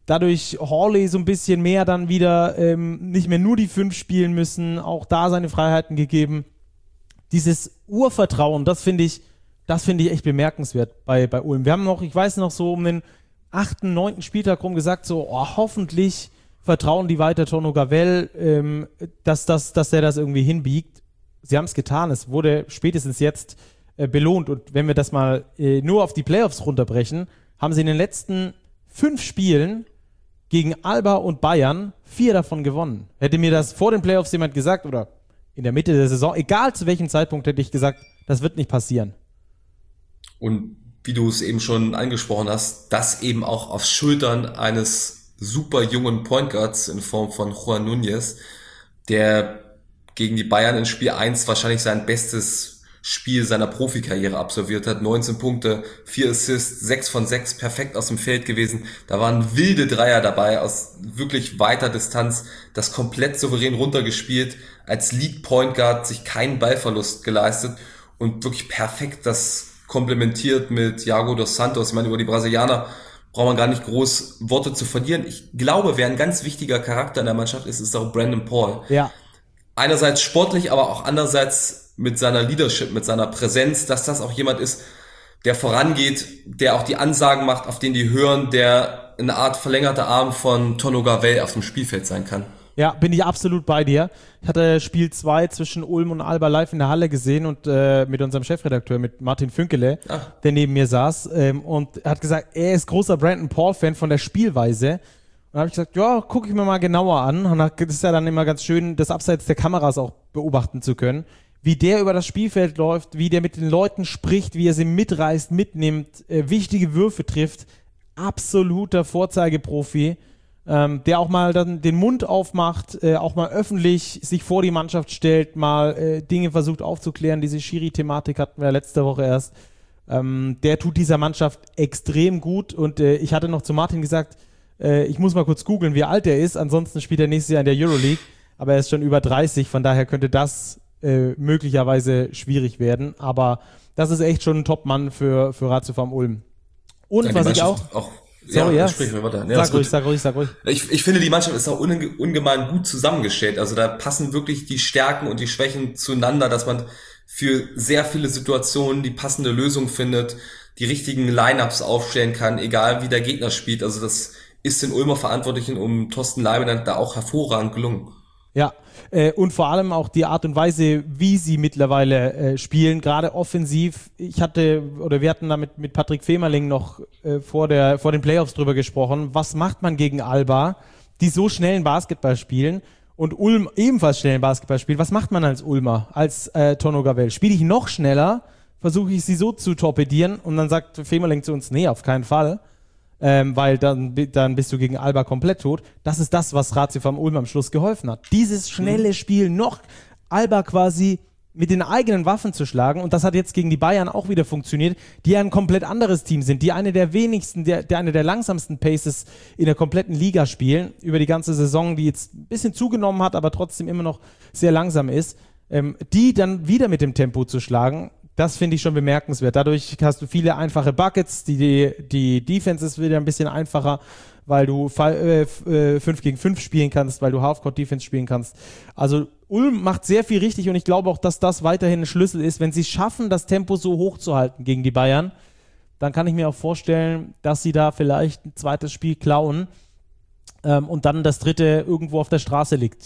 dadurch Hawley so ein bisschen mehr dann wieder nicht mehr nur die 5 spielen müssen, auch da seine Freiheiten gegeben. Dieses Urvertrauen, das finde ich echt bemerkenswert bei Ulm. Wir haben noch, ich weiß noch so um den 8., 9. Spieltag rum gesagt, so hoffentlich vertrauen die weiter Tono Gavell, dass er das irgendwie hinbiegt. Sie haben es getan, es wurde spätestens jetzt belohnt. Und wenn wir das mal nur auf die Playoffs runterbrechen, haben sie in den letzten 5 Spielen gegen Alba und Bayern 4 davon gewonnen. Hätte mir das vor den Playoffs jemand gesagt oder in der Mitte der Saison, egal zu welchem Zeitpunkt, hätte ich gesagt, das wird nicht passieren. Und wie du es eben schon angesprochen hast, das eben auch auf Schultern eines super jungen Point Guards in Form von Juan Núñez, der gegen die Bayern in Spiel 1 wahrscheinlich sein bestes Spiel seiner Profikarriere absolviert hat. 19 Punkte, 4 Assists, 6 von 6 perfekt aus dem Feld gewesen. Da waren wilde Dreier dabei aus wirklich weiter Distanz, das komplett souverän runtergespielt, als Lead Point Guard sich keinen Ballverlust geleistet und wirklich perfekt das komplementiert mit Thiago dos Santos. Ich meine, über die Brasilianer braucht man gar nicht groß Worte zu verlieren. Ich glaube, wer ein ganz wichtiger Charakter in der Mannschaft ist, ist auch Brandon Paul. Ja. Einerseits sportlich, aber auch andererseits mit seiner Leadership, mit seiner Präsenz, dass das auch jemand ist, der vorangeht, der auch die Ansagen macht, auf den die hören, der eine Art verlängerter Arm von Tono Gavell auf dem Spielfeld sein kann. Ja, bin ich absolut bei dir. Ich hatte Spiel 2 zwischen Ulm und Alba live in der Halle gesehen und mit unserem Chefredakteur, mit Martin Fünkele, der neben mir saß und hat gesagt, er ist großer Brandon Paul-Fan von der Spielweise. Und dann habe ich gesagt, ja, gucke ich mir mal genauer an. Und das ist ja dann immer ganz schön, das abseits der Kameras auch beobachten zu können, wie der über das Spielfeld läuft, wie der mit den Leuten spricht, wie er sie mitreißt, mitnimmt, wichtige Würfe trifft. Absoluter Vorzeigeprofi. Der auch mal dann den Mund aufmacht, auch mal öffentlich sich vor die Mannschaft stellt, mal Dinge versucht aufzuklären. Diese Schiri-Thematik hatten wir letzte Woche erst. Der tut dieser Mannschaft extrem gut und ich hatte noch zu Martin gesagt, ich muss mal kurz googeln, wie alt er ist, ansonsten spielt er nächstes Jahr in der Euroleague, aber er ist schon über 30, von daher könnte das möglicherweise schwierig werden, aber das ist echt schon ein Top-Mann für Ratio Farm Ulm. Und was ich auch Sorry, ja. Sag ruhig. Ich finde, die Mannschaft ist auch ungemein gut zusammengestellt. Also da passen wirklich die Stärken und die Schwächen zueinander, dass man für sehr viele Situationen die passende Lösung findet, die richtigen Lineups aufstellen kann, egal wie der Gegner spielt. Also das ist den Ulmer Verantwortlichen um Thorsten Leibenand da auch hervorragend gelungen. Ja, und vor allem auch die Art und Weise, wie sie mittlerweile spielen, gerade offensiv. Wir hatten da mit Patrick Femerling noch vor den Playoffs drüber gesprochen. Was macht man gegen Alba, die so schnellen Basketball spielen und Ulm ebenfalls schnellen Basketball spielt? Was macht man als Ulmer, als Tono Gavell? Spiele ich noch schneller, versuche ich sie so zu torpedieren und dann sagt Femerling zu uns, nee, auf keinen Fall. Weil dann bist du gegen Alba komplett tot. Das ist das, was Ratio Farm Ulm am Schluss geholfen hat. Dieses schnelle Spiel, noch Alba quasi mit den eigenen Waffen zu schlagen. Und das hat jetzt gegen die Bayern auch wieder funktioniert, die ja ein komplett anderes Team sind, die eine der wenigsten, eine der langsamsten Paces in der kompletten Liga spielen, über die ganze Saison, die jetzt ein bisschen zugenommen hat, aber trotzdem immer noch sehr langsam ist, die dann wieder mit dem Tempo zu schlagen. Das finde ich schon bemerkenswert. Dadurch hast du viele einfache Buckets. Die Defense ist wieder ein bisschen einfacher, weil du 5 gegen 5 spielen kannst, weil du Halfcourt-Defense spielen kannst. Also Ulm macht sehr viel richtig und ich glaube auch, dass das weiterhin ein Schlüssel ist. Wenn sie es schaffen, das Tempo so hoch zu halten gegen die Bayern, dann kann ich mir auch vorstellen, dass sie da vielleicht ein zweites Spiel klauen und dann das dritte irgendwo auf der Straße liegt.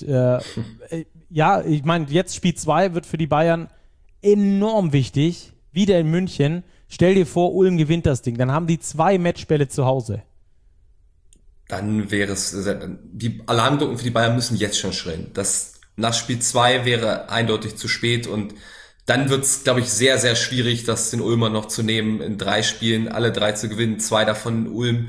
Ja, ich meine, jetzt Spiel 2 wird für die Bayern enorm wichtig, wieder in München. Stell dir vor, Ulm gewinnt das Ding. Dann haben die 2 Matchbälle zu Hause. Dann wäre es, die Alarmglocken für die Bayern müssen jetzt schon schrillen. Das nach Spiel 2 wäre eindeutig zu spät und dann wird es, glaube ich, sehr, sehr schwierig, das den Ulmer noch zu nehmen, in 3 Spielen alle 3 zu gewinnen, 2 davon in Ulm.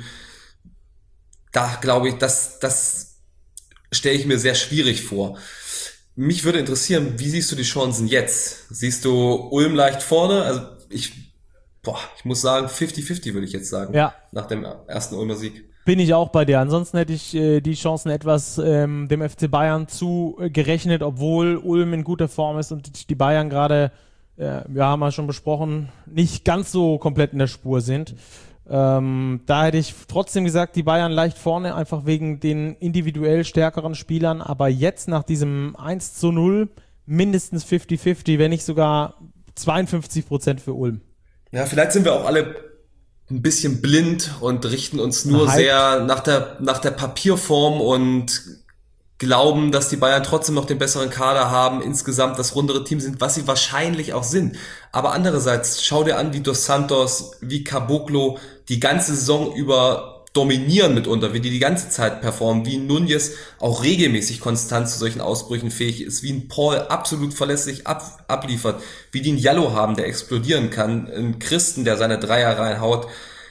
Da glaube ich, das stelle ich mir sehr schwierig vor. Mich würde interessieren, wie siehst du die Chancen jetzt? Siehst du Ulm leicht vorne? Also ich muss sagen, 50-50 würde ich jetzt sagen, ja. Nach dem ersten Ulmer Sieg. Bin ich auch bei dir. Ansonsten hätte ich die Chancen etwas dem FC Bayern zugerechnet, obwohl Ulm in guter Form ist und die Bayern gerade, haben wir schon besprochen, nicht ganz so komplett in der Spur sind. Da hätte ich trotzdem gesagt, die Bayern leicht vorne, einfach wegen den individuell stärkeren Spielern. Aber jetzt nach diesem 1:0 mindestens 50-50, wenn nicht sogar 52% für Ulm. Ja, vielleicht sind wir auch alle ein bisschen blind und richten uns nur sehr nach der Papierform und glauben, dass die Bayern trotzdem noch den besseren Kader haben, insgesamt das rundere Team sind, was sie wahrscheinlich auch sind. Aber andererseits, schau dir an, wie Dos Santos, wie Caboclo die ganze Saison über dominieren mitunter, wie die ganze Zeit performen, wie Núñez auch regelmäßig konstant zu solchen Ausbrüchen fähig ist, wie ein Paul absolut verlässlich abliefert, wie die einen Jallo haben, der explodieren kann, einen Christen, der seine Dreier reinhaut,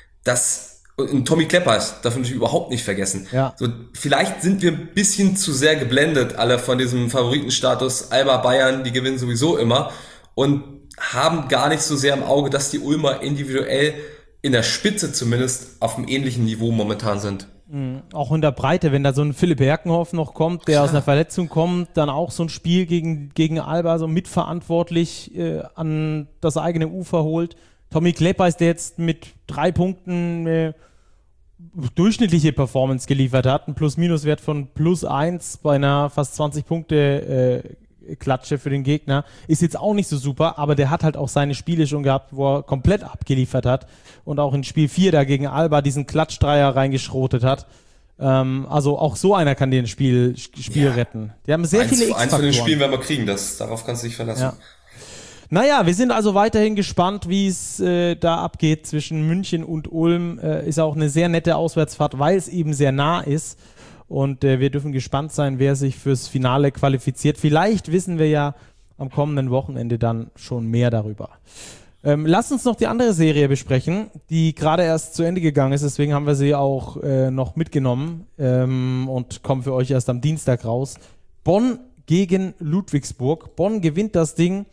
und Tommy Kleppers, darf man natürlich überhaupt nicht vergessen. Ja. So, vielleicht sind wir ein bisschen zu sehr geblendet, alle von diesem Favoritenstatus, Alba Bayern, die gewinnen sowieso immer, und haben gar nicht so sehr im Auge, dass die Ulmer individuell in der Spitze zumindest auf einem ähnlichen Niveau momentan sind. Auch in der Breite, wenn da so ein Philipp Herkenhoff noch kommt, der aus einer Verletzung kommt, dann auch so ein Spiel gegen Alba so mitverantwortlich an das eigene Ufer holt. Tommy Kleppers, der jetzt mit 3 Punkten durchschnittliche Performance geliefert hat, ein Plus-Minus-Wert von +1 bei einer fast 20 Punkte Klatsche für den Gegner, ist jetzt auch nicht so super, aber der hat halt auch seine Spiele schon gehabt, wo er komplett abgeliefert hat und auch in Spiel 4 da gegen Alba diesen Klatschdreier reingeschrotet hat. Also auch so einer kann dir ein Spiel retten. Die haben sehr viele X-Faktoren. Eins von den Spielen werden wir kriegen, darauf kannst du dich verlassen. Ja. Naja, wir sind also weiterhin gespannt, wie es da abgeht zwischen München und Ulm. Ist auch eine sehr nette Auswärtsfahrt, weil es eben sehr nah ist. Und wir dürfen gespannt sein, wer sich fürs Finale qualifiziert. Vielleicht wissen wir ja am kommenden Wochenende dann schon mehr darüber. Lasst uns noch die andere Serie besprechen, die gerade erst zu Ende gegangen ist. Deswegen haben wir sie auch noch mitgenommen und kommen für euch erst am Dienstag raus. Bonn gegen Ludwigsburg. Bonn gewinnt das Ding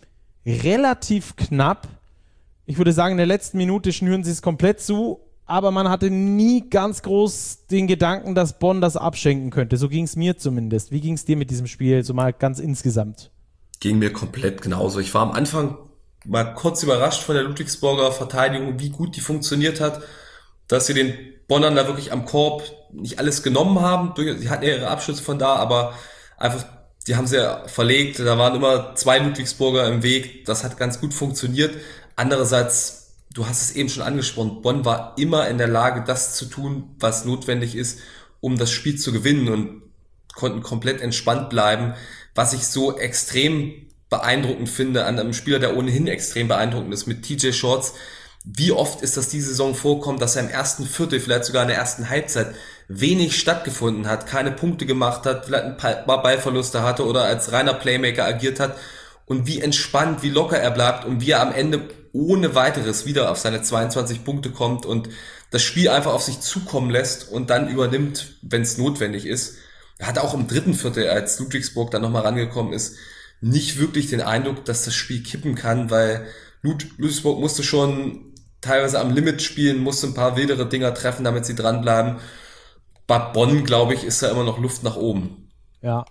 relativ knapp. Ich würde sagen, in der letzten Minute schnüren sie es komplett zu. Aber man hatte nie ganz groß den Gedanken, dass Bonn das abschenken könnte. So ging es mir zumindest. Wie ging es dir mit diesem Spiel, so mal ganz insgesamt? Ging mir komplett genauso. Ich war am Anfang mal kurz überrascht von der Ludwigsburger Verteidigung, wie gut die funktioniert hat, dass sie den Bonnern da wirklich am Korb nicht alles genommen haben. Sie hatten ihre Abschlüsse von da, aber einfach, die haben sie ja verlegt. Da waren immer 2 Ludwigsburger im Weg. Das hat ganz gut funktioniert. Andererseits, du hast es eben schon angesprochen, Bonn war immer in der Lage, das zu tun, was notwendig ist, um das Spiel zu gewinnen, und konnten komplett entspannt bleiben, was ich so extrem beeindruckend finde an einem Spieler, der ohnehin extrem beeindruckend ist, mit TJ Shorts. Wie oft ist das diese Saison vorkommt, dass er im ersten Viertel, vielleicht sogar in der ersten Halbzeit, wenig stattgefunden hat, keine Punkte gemacht hat, vielleicht ein paar Ballverluste hatte oder als reiner Playmaker agiert hat, und wie entspannt, wie locker er bleibt und wie er am Ende ohne weiteres wieder auf seine 22 Punkte kommt und das Spiel einfach auf sich zukommen lässt und dann übernimmt, wenn es notwendig ist. Er hatte auch im dritten Viertel, als Ludwigsburg dann nochmal rangekommen ist, nicht wirklich den Eindruck, dass das Spiel kippen kann, weil Ludwigsburg musste schon teilweise am Limit spielen, musste ein paar wildere Dinger treffen, damit sie dranbleiben. Bei Bonn, glaube ich, ist da immer noch Luft nach oben. Ja.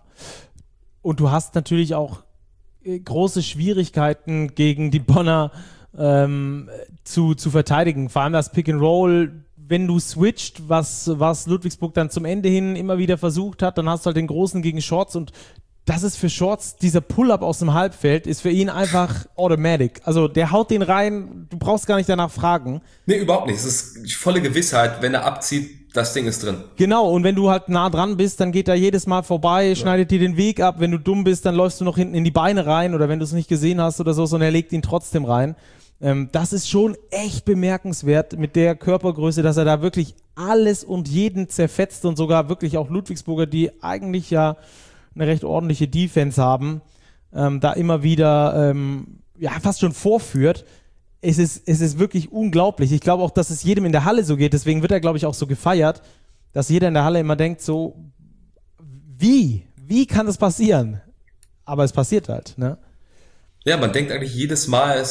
Und du hast natürlich auch große Schwierigkeiten gegen die Bonner zu verteidigen. Vor allem das Pick and Roll, wenn du switcht, was Ludwigsburg dann zum Ende hin immer wieder versucht hat, dann hast du halt den Großen gegen Shorts, und das ist für Shorts, dieser Pull-Up aus dem Halbfeld, ist für ihn einfach automatic. Also der haut den rein, du brauchst gar nicht danach fragen. Nee, überhaupt nicht. Es ist volle Gewissheit, wenn er abzieht, das Ding ist drin. Genau, und wenn du halt nah dran bist, dann geht er jedes Mal vorbei, schneidet dir den Weg ab. Wenn du dumm bist, dann läufst du noch hinten in die Beine rein, oder wenn du es nicht gesehen hast oder so, sondern er legt ihn trotzdem rein. Das ist schon echt bemerkenswert mit der Körpergröße, dass er da wirklich alles und jeden zerfetzt, und sogar wirklich auch Ludwigsburger, die eigentlich ja eine recht ordentliche Defense haben, da immer wieder fast schon vorführt. Es ist wirklich unglaublich. Ich glaube auch, dass es jedem in der Halle so geht. Deswegen wird er, glaube ich, auch so gefeiert, dass jeder in der Halle immer denkt so, wie kann das passieren? Aber es passiert halt, ne? Ja, man denkt eigentlich jedes Mal,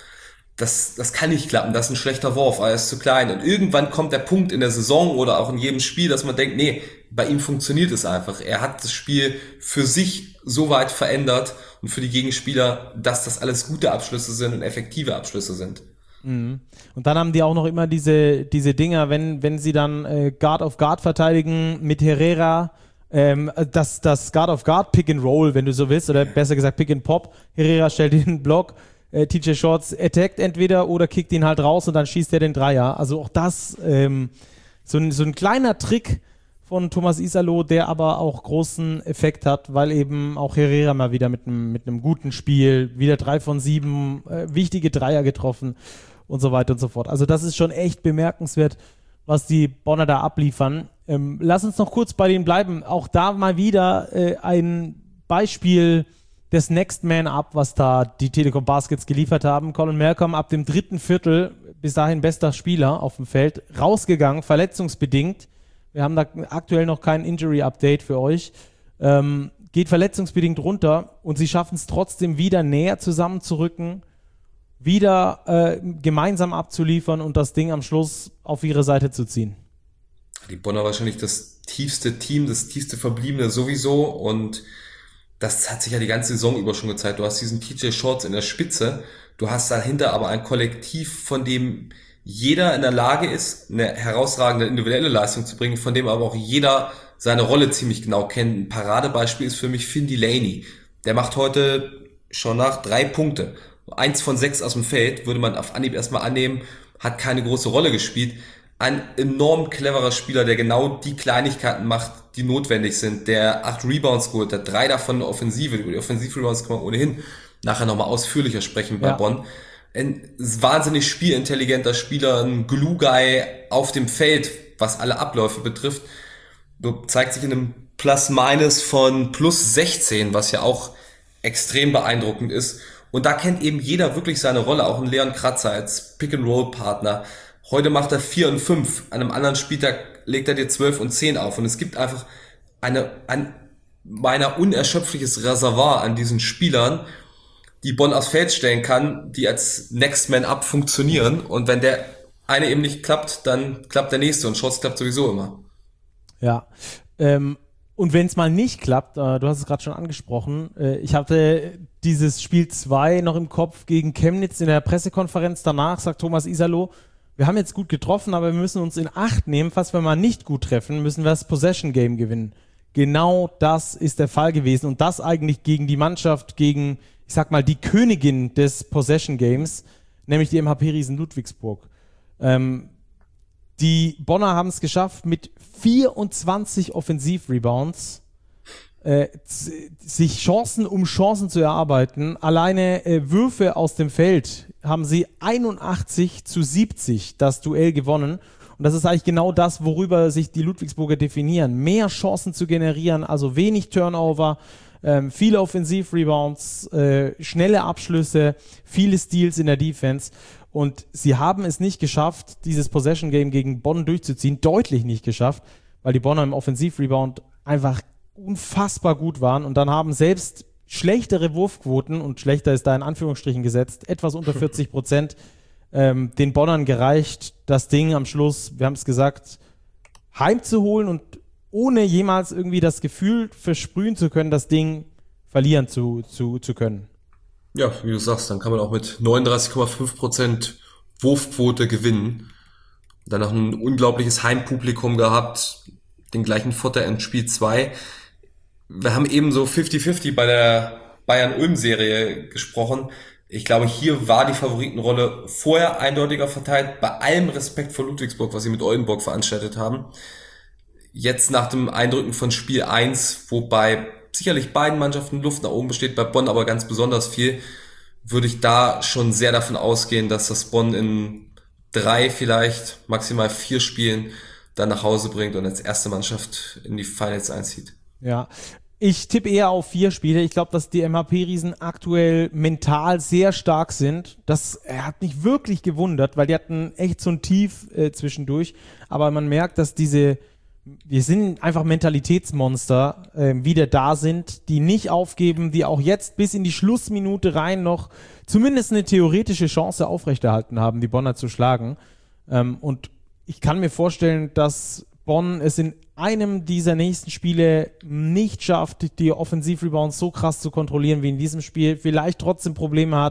das kann nicht klappen, das ist ein schlechter Wurf, er ist zu klein. Und irgendwann kommt der Punkt in der Saison oder auch in jedem Spiel, dass man denkt, nee, bei ihm funktioniert es einfach. Er hat das Spiel für sich so weit verändert und für die Gegenspieler, dass das alles gute Abschlüsse sind und effektive Abschlüsse sind. Mhm. Und dann haben die auch noch immer diese Dinger, wenn sie dann Guard auf Guard verteidigen mit Herrera, das Guard auf Guard Pick and Roll, wenn du so willst, oder besser gesagt Pick and Pop. Herrera stellt den Block, TJ Shorts attackt entweder oder kickt ihn halt raus und dann schießt er den Dreier. Also auch das so ein kleiner Trick von Thomas Iserlohn, der aber auch großen Effekt hat, weil eben auch Herrera mal wieder mit einem guten Spiel, wieder 3 von 7, wichtige Dreier getroffen und so weiter und so fort. Also das ist schon echt bemerkenswert, was die Bonner da abliefern. Lass uns noch kurz bei denen bleiben. Auch da mal wieder ein Beispiel des Next Man Up, was da die Telekom Baskets geliefert haben. Colin Malcolm ab dem 3. Viertel, bis dahin bester Spieler auf dem Feld, rausgegangen, verletzungsbedingt. Wir haben da aktuell noch kein Injury-Update für euch. Geht verletzungsbedingt runter und sie schaffen es trotzdem wieder näher zusammenzurücken, wieder gemeinsam abzuliefern und das Ding am Schluss auf ihre Seite zu ziehen. Die Bonner wahrscheinlich das tiefste Team, das tiefste Verbliebene sowieso, und das hat sich ja die ganze Saison über schon gezeigt. Du hast diesen TJ Shorts in der Spitze, du hast dahinter aber ein Kollektiv, von dem jeder in der Lage ist, eine herausragende individuelle Leistung zu bringen, von dem aber auch jeder seine Rolle ziemlich genau kennt. Ein Paradebeispiel ist für mich Finn Delaney. Der macht heute schon nach 3 Punkte. 1 von 6 aus dem Feld, würde man auf Anhieb erstmal annehmen, hat keine große Rolle gespielt. Ein enorm cleverer Spieler, der genau die Kleinigkeiten macht, die notwendig sind, der 8 Rebounds geholt hat, 3 davon in Offensive. Über die Offensiv-Rebounds kann man ohnehin nachher nochmal ausführlicher sprechen bei Bonn. Ein wahnsinnig spielintelligenter Spieler, ein Glue-Guy auf dem Feld, was alle Abläufe betrifft. Zeigt sich in einem Plus-Minus von plus 16, was ja auch extrem beeindruckend ist. Und da kennt eben jeder wirklich seine Rolle, auch ein Leon Kratzer als Pick-and-Roll-Partner. Heute macht er 4 und 5, an einem anderen Spieltag legt er dir 12 und 10 auf. Und es gibt einfach ein meiner unerschöpfliches Reservoir an diesen Spielern, die Bonn aufs Feld stellen kann, die als Next Man Up funktionieren. Und wenn der eine eben nicht klappt, dann klappt der nächste. Und Shorts klappt sowieso immer. Ja, und wenn es mal nicht klappt, du hast es gerade schon angesprochen, ich hatte dieses Spiel 2 noch im Kopf gegen Chemnitz in der Pressekonferenz. Danach sagt Thomas Iserlohn, wir haben jetzt gut getroffen, aber wir müssen uns in Acht nehmen. Falls wir mal nicht gut treffen, müssen wir das Possession-Game gewinnen. Genau das ist der Fall gewesen. Und das eigentlich gegen die Mannschaft, gegen, ich sag mal, die Königin des Possession-Games, nämlich die MHP-Riesen Ludwigsburg. Die Bonner haben es geschafft, mit 24 Offensiv-Rebounds sich Chancen um Chancen zu erarbeiten. Alleine Würfe aus dem Feld haben sie 81-70 das Duell gewonnen. Und das ist eigentlich genau das, worüber sich die Ludwigsburger definieren. Mehr Chancen zu generieren, also wenig Turnover, viele Offensiv-Rebounds, schnelle Abschlüsse, viele Steals in der Defense. Und sie haben es nicht geschafft, dieses Possession-Game gegen Bonn durchzuziehen. Deutlich nicht geschafft, weil die Bonner im Offensiv-Rebound einfach unfassbar gut waren. Und dann haben selbst schlechtere Wurfquoten, und schlechter ist da in Anführungsstrichen gesetzt, etwas unter 40%, den Bonnern gereicht, das Ding am Schluss, wir haben es gesagt, heimzuholen und ohne jemals irgendwie das Gefühl versprühen zu können, das Ding verlieren zu können. Ja, wie du sagst, dann kann man auch mit 39,5% Wurfquote gewinnen. Dann noch ein unglaubliches Heimpublikum gehabt, den gleichen Futter in Spiel 2. Wir haben eben so 50-50 bei der Bayern-Ulm-Serie gesprochen. Ich glaube, hier war die Favoritenrolle vorher eindeutiger verteilt, bei allem Respekt vor Ludwigsburg, was sie mit Oldenburg veranstaltet haben. Jetzt nach dem Eindrücken von Spiel 1, wobei sicherlich beiden Mannschaften Luft nach oben besteht, bei Bonn aber ganz besonders viel, würde ich da schon sehr davon ausgehen, dass das Bonn in 3, vielleicht maximal 4 Spielen dann nach Hause bringt und als erste Mannschaft in die Finals einzieht. Ja, ich tippe eher auf 4 Spiele. Ich glaube, dass die MHP-Riesen aktuell mental sehr stark sind. Das hat mich wirklich gewundert, weil die hatten echt so ein Tief zwischendurch. Aber man merkt, dass wir sind einfach Mentalitätsmonster, wieder da sind, die nicht aufgeben, die auch jetzt bis in die Schlussminute rein noch zumindest eine theoretische Chance aufrechterhalten haben, die Bonner zu schlagen. Und ich kann mir vorstellen, dass Bonn es in einem dieser nächsten Spiele nicht schafft, die Offensivrebounds so krass zu kontrollieren wie in diesem Spiel, vielleicht trotzdem Probleme hat,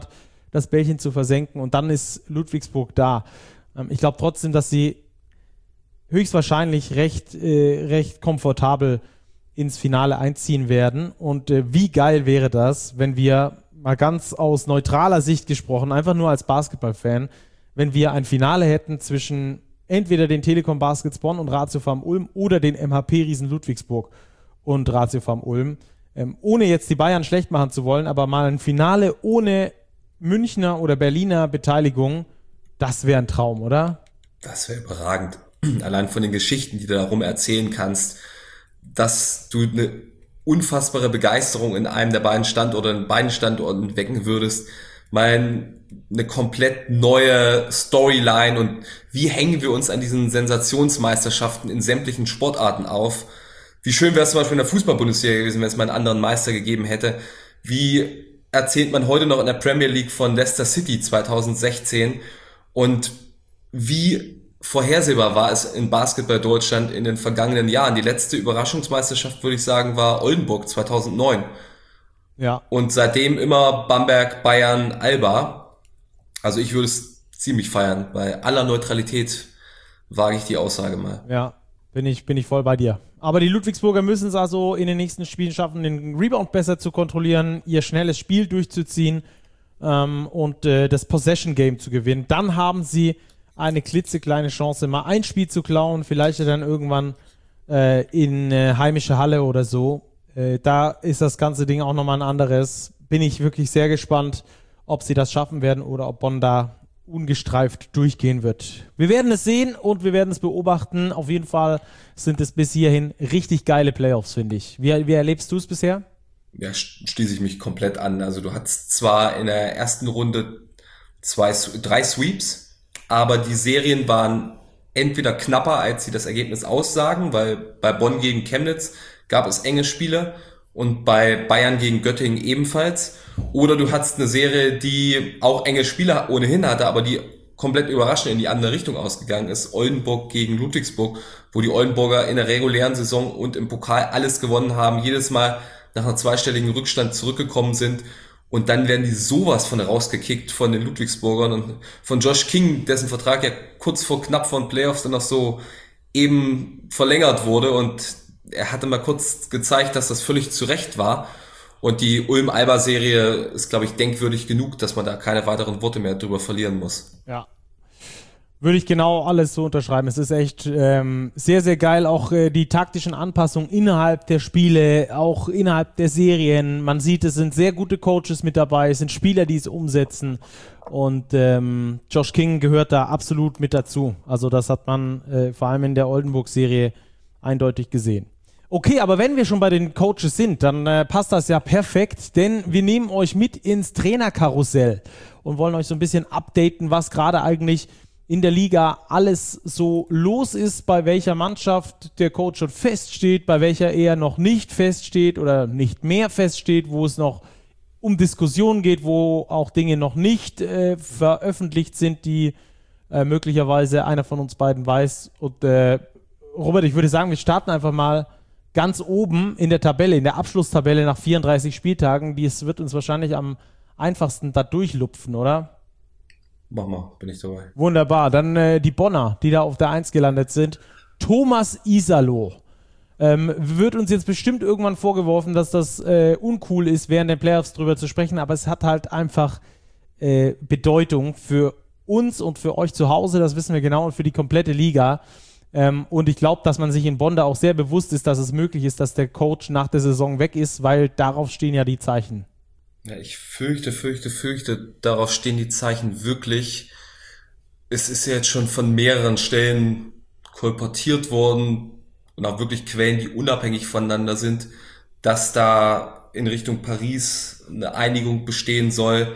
das Bällchen zu versenken und dann ist Ludwigsburg da. Ich glaube trotzdem, dass sie höchstwahrscheinlich recht komfortabel ins Finale einziehen werden. Und wie geil wäre das, wenn wir, mal ganz aus neutraler Sicht gesprochen, einfach nur als Basketballfan, wenn wir ein Finale hätten zwischen entweder den Telekom Baskets Bonn und Ratio Farm Ulm oder den MHP Riesen Ludwigsburg und Ratio Farm Ulm. Ohne jetzt die Bayern schlecht machen zu wollen, aber mal ein Finale ohne Münchner oder Berliner Beteiligung, das wäre ein Traum, oder? Das wäre überragend. Allein von den Geschichten, die du darum erzählen kannst, dass du eine unfassbare Begeisterung in einem der beiden Standorte, in beiden Standorten wecken würdest. Eine komplett neue Storyline und wie hängen wir uns an diesen Sensationsmeisterschaften in sämtlichen Sportarten auf? Wie schön wäre es zum Beispiel in der Fußball-Bundesliga gewesen, wenn es mal einen anderen Meister gegeben hätte. Wie erzählt man heute noch in der Premier League von Leicester City 2016 und wie vorhersehbar war es in Basketball Deutschland in den vergangenen Jahren. Die letzte Überraschungsmeisterschaft, würde ich sagen, war Oldenburg 2009. Ja. Und seitdem immer Bamberg, Bayern, Alba. Also ich würde es ziemlich feiern. Bei aller Neutralität wage ich die Aussage mal. Ja, bin ich voll bei dir. Aber die Ludwigsburger müssen es also in den nächsten Spielen schaffen, den Rebound besser zu kontrollieren, ihr schnelles Spiel durchzuziehen und das Possession-Game zu gewinnen. Dann haben sie eine klitzekleine Chance, mal ein Spiel zu klauen, vielleicht dann irgendwann in heimische Halle oder so. Da ist das ganze Ding auch nochmal ein anderes. Bin ich wirklich sehr gespannt, ob sie das schaffen werden oder ob Bonn da ungestreift durchgehen wird. Wir werden es sehen und wir werden es beobachten. Auf jeden Fall sind es bis hierhin richtig geile Playoffs, finde ich. Wie erlebst du es bisher? Ja, schließe ich mich komplett an. Also du hattest zwar in der ersten Runde 3 Sweeps, aber die Serien waren entweder knapper, als sie das Ergebnis aussagen, weil bei Bonn gegen Chemnitz gab es enge Spiele und bei Bayern gegen Göttingen ebenfalls. Oder du hattest eine Serie, die auch enge Spiele ohnehin hatte, aber die komplett überraschend in die andere Richtung ausgegangen ist. Oldenburg gegen Ludwigsburg, wo die Oldenburger in der regulären Saison und im Pokal alles gewonnen haben, jedes Mal nach einer zweistelligen Rückstand zurückgekommen sind. Und dann werden die sowas von rausgekickt von den Ludwigsburgern und von Josh King, dessen Vertrag ja kurz vor knapp vor den Playoffs dann noch so eben verlängert wurde. Und er hatte mal kurz gezeigt, dass das völlig zu Recht war. Und die Ulm-Alba-Serie ist, glaube ich, denkwürdig genug, dass man da keine weiteren Worte mehr drüber verlieren muss. Ja. Würde ich genau alles so unterschreiben. Es ist echt sehr, sehr geil. Auch die taktischen Anpassungen innerhalb der Spiele, auch innerhalb der Serien. Man sieht, es sind sehr gute Coaches mit dabei. Es sind Spieler, die es umsetzen. Und Josh King gehört da absolut mit dazu. Also das hat man vor allem in der Oldenburg-Serie eindeutig gesehen. Okay, aber wenn wir schon bei den Coaches sind, dann passt das ja perfekt, denn wir nehmen euch mit ins Trainerkarussell und wollen euch so ein bisschen updaten, was gerade eigentlich in der Liga alles so los ist, bei welcher Mannschaft der Coach schon feststeht, bei welcher eher noch nicht feststeht oder nicht mehr feststeht, wo es noch um Diskussionen geht, wo auch Dinge noch nicht veröffentlicht sind, die möglicherweise einer von uns beiden weiß. Und Robert, ich würde sagen, wir starten einfach mal ganz oben in der Tabelle, in der Abschlusstabelle nach 34 Spieltagen. Das wird uns wahrscheinlich am einfachsten da durchlupfen, oder? Mach mal, bin ich dabei. Wunderbar. Dann die Bonner, die da auf der 1 gelandet sind. Thomas Isalo. Wird uns jetzt bestimmt irgendwann vorgeworfen, dass das uncool ist, während der Playoffs drüber zu sprechen, aber es hat halt einfach Bedeutung für uns und für euch zu Hause, das wissen wir genau, und für die komplette Liga. Und ich glaube, dass man sich in Bonn da auch sehr bewusst ist, dass es möglich ist, dass der Coach nach der Saison weg ist, weil darauf stehen ja die Zeichen. Ja, ich fürchte, darauf stehen die Zeichen wirklich. Es ist ja jetzt schon von mehreren Stellen kolportiert worden und auch wirklich Quellen, die unabhängig voneinander sind, dass da in Richtung Paris eine Einigung bestehen soll.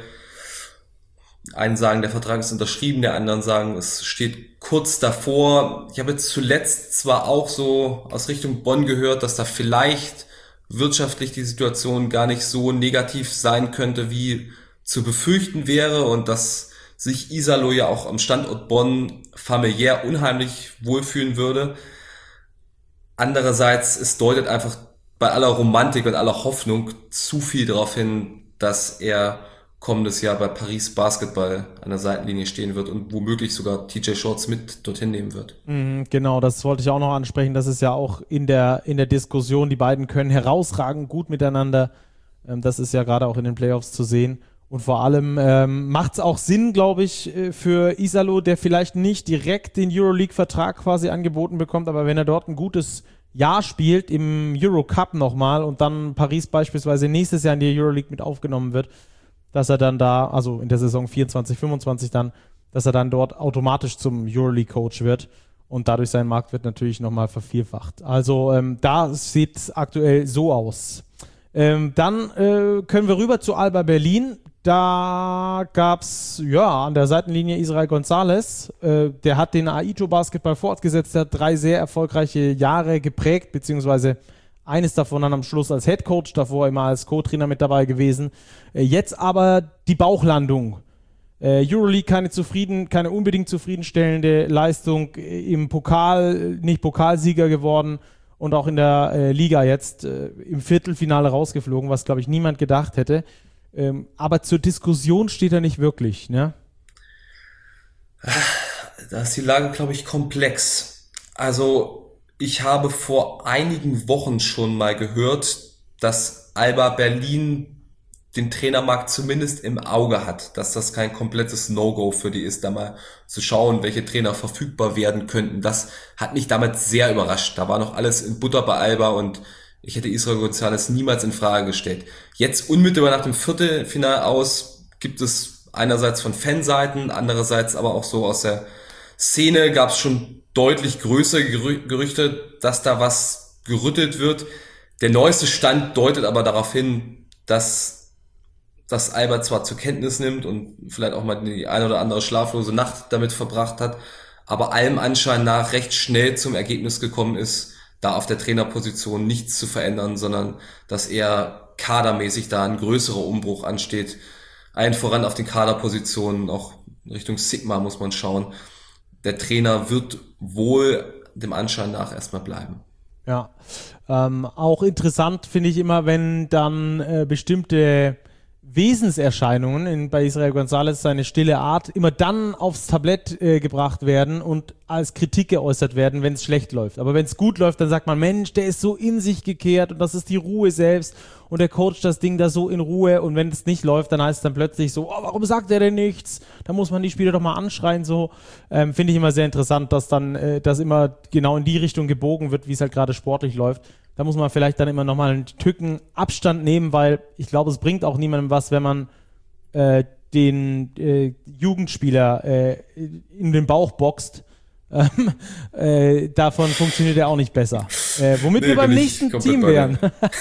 Einen sagen, der Vertrag ist unterschrieben, der anderen sagen, es steht kurz davor. Ich habe jetzt zuletzt zwar auch so aus Richtung Bonn gehört, dass da vielleicht wirtschaftlich die Situation gar nicht so negativ sein könnte, wie zu befürchten wäre und dass sich Isalo ja auch am Standort Bonn familiär unheimlich wohlfühlen würde. Andererseits, es deutet einfach bei aller Romantik und aller Hoffnung zu viel darauf hin, dass er kommendes Jahr bei Paris Basketball an der Seitenlinie stehen wird und womöglich sogar TJ Shorts mit dorthin nehmen wird. Genau, das wollte ich auch noch ansprechen. Das ist ja auch in der Diskussion. Die beiden können herausragend gut miteinander. Das ist ja gerade auch in den Playoffs zu sehen. Und vor allem macht es auch Sinn, glaube ich, für Iserlohn, der vielleicht nicht direkt den Euroleague-Vertrag quasi angeboten bekommt, aber wenn er dort ein gutes Jahr spielt im Eurocup nochmal und dann Paris beispielsweise nächstes Jahr in die Euroleague mit aufgenommen wird, dass er dann da, also in der Saison 24, 25 dann, dass er dann dort automatisch zum Euroleague-Coach wird und dadurch sein Marktwert natürlich nochmal vervielfacht. Also da sieht es aktuell so aus. Dann können wir rüber zu Alba Berlin. Da gab es an der Seitenlinie Israel Gonzalez. Der hat den Aito-Basketball fortgesetzt, der hat 3 sehr erfolgreiche Jahre geprägt, beziehungsweise eines davon dann am Schluss als Headcoach, davor immer als Co-Trainer mit dabei gewesen. Jetzt aber die Bauchlandung. Euroleague keine unbedingt zufriedenstellende Leistung, im Pokal nicht Pokalsieger geworden und auch in der Liga jetzt im Viertelfinale rausgeflogen, was, glaube ich, niemand gedacht hätte. Aber zur Diskussion steht er nicht wirklich, ne? Da ist die Lage, glaube ich, komplex. Also ich habe vor einigen Wochen schon mal gehört, dass Alba Berlin den Trainermarkt zumindest im Auge hat, dass das kein komplettes No-Go für die ist, da mal zu schauen, welche Trainer verfügbar werden könnten. Das hat mich damit sehr überrascht. Da war noch alles in Butter bei Alba und ich hätte Israel Gonzalez niemals in Frage gestellt. Jetzt unmittelbar nach dem Viertelfinale aus gibt es einerseits von Fanseiten, andererseits aber auch so aus der Szene gab es schon deutlich größere Gerüchte, dass da was gerüttelt wird. Der neueste Stand deutet aber darauf hin, dass das Alba zwar zur Kenntnis nimmt und vielleicht auch mal die eine oder andere schlaflose Nacht damit verbracht hat, aber allem Anschein nach recht schnell zum Ergebnis gekommen ist, da auf der Trainerposition nichts zu verändern, sondern dass eher kadermäßig da ein größerer Umbruch ansteht. Allen voran auf den Kaderpositionen, auch Richtung Sigma muss man schauen. Der Trainer wird wohl dem Anschein nach erstmal bleiben. Ja, auch interessant finde ich immer, wenn dann bestimmte Wesenserscheinungen bei Israel Gonzalez, seine stille Art, immer dann aufs Tablett gebracht werden und als Kritik geäußert werden, wenn es schlecht läuft. Aber wenn es gut läuft, dann sagt man, Mensch, der ist so in sich gekehrt und das ist die Ruhe selbst und der coacht das Ding da so in Ruhe und wenn es nicht läuft, dann heißt es dann plötzlich so, oh, warum sagt er denn nichts? Da muss man die Spieler doch mal anschreien, so. Finde ich immer sehr interessant, dass dann das immer genau in die Richtung gebogen wird, wie es halt gerade sportlich läuft. Da muss man vielleicht dann immer nochmal einen Tücken Abstand nehmen, weil ich glaube, es bringt auch niemandem was, wenn man den Jugendspieler in den Bauch boxt. Davon funktioniert er auch nicht besser. Womit wir beim nächsten Team wären.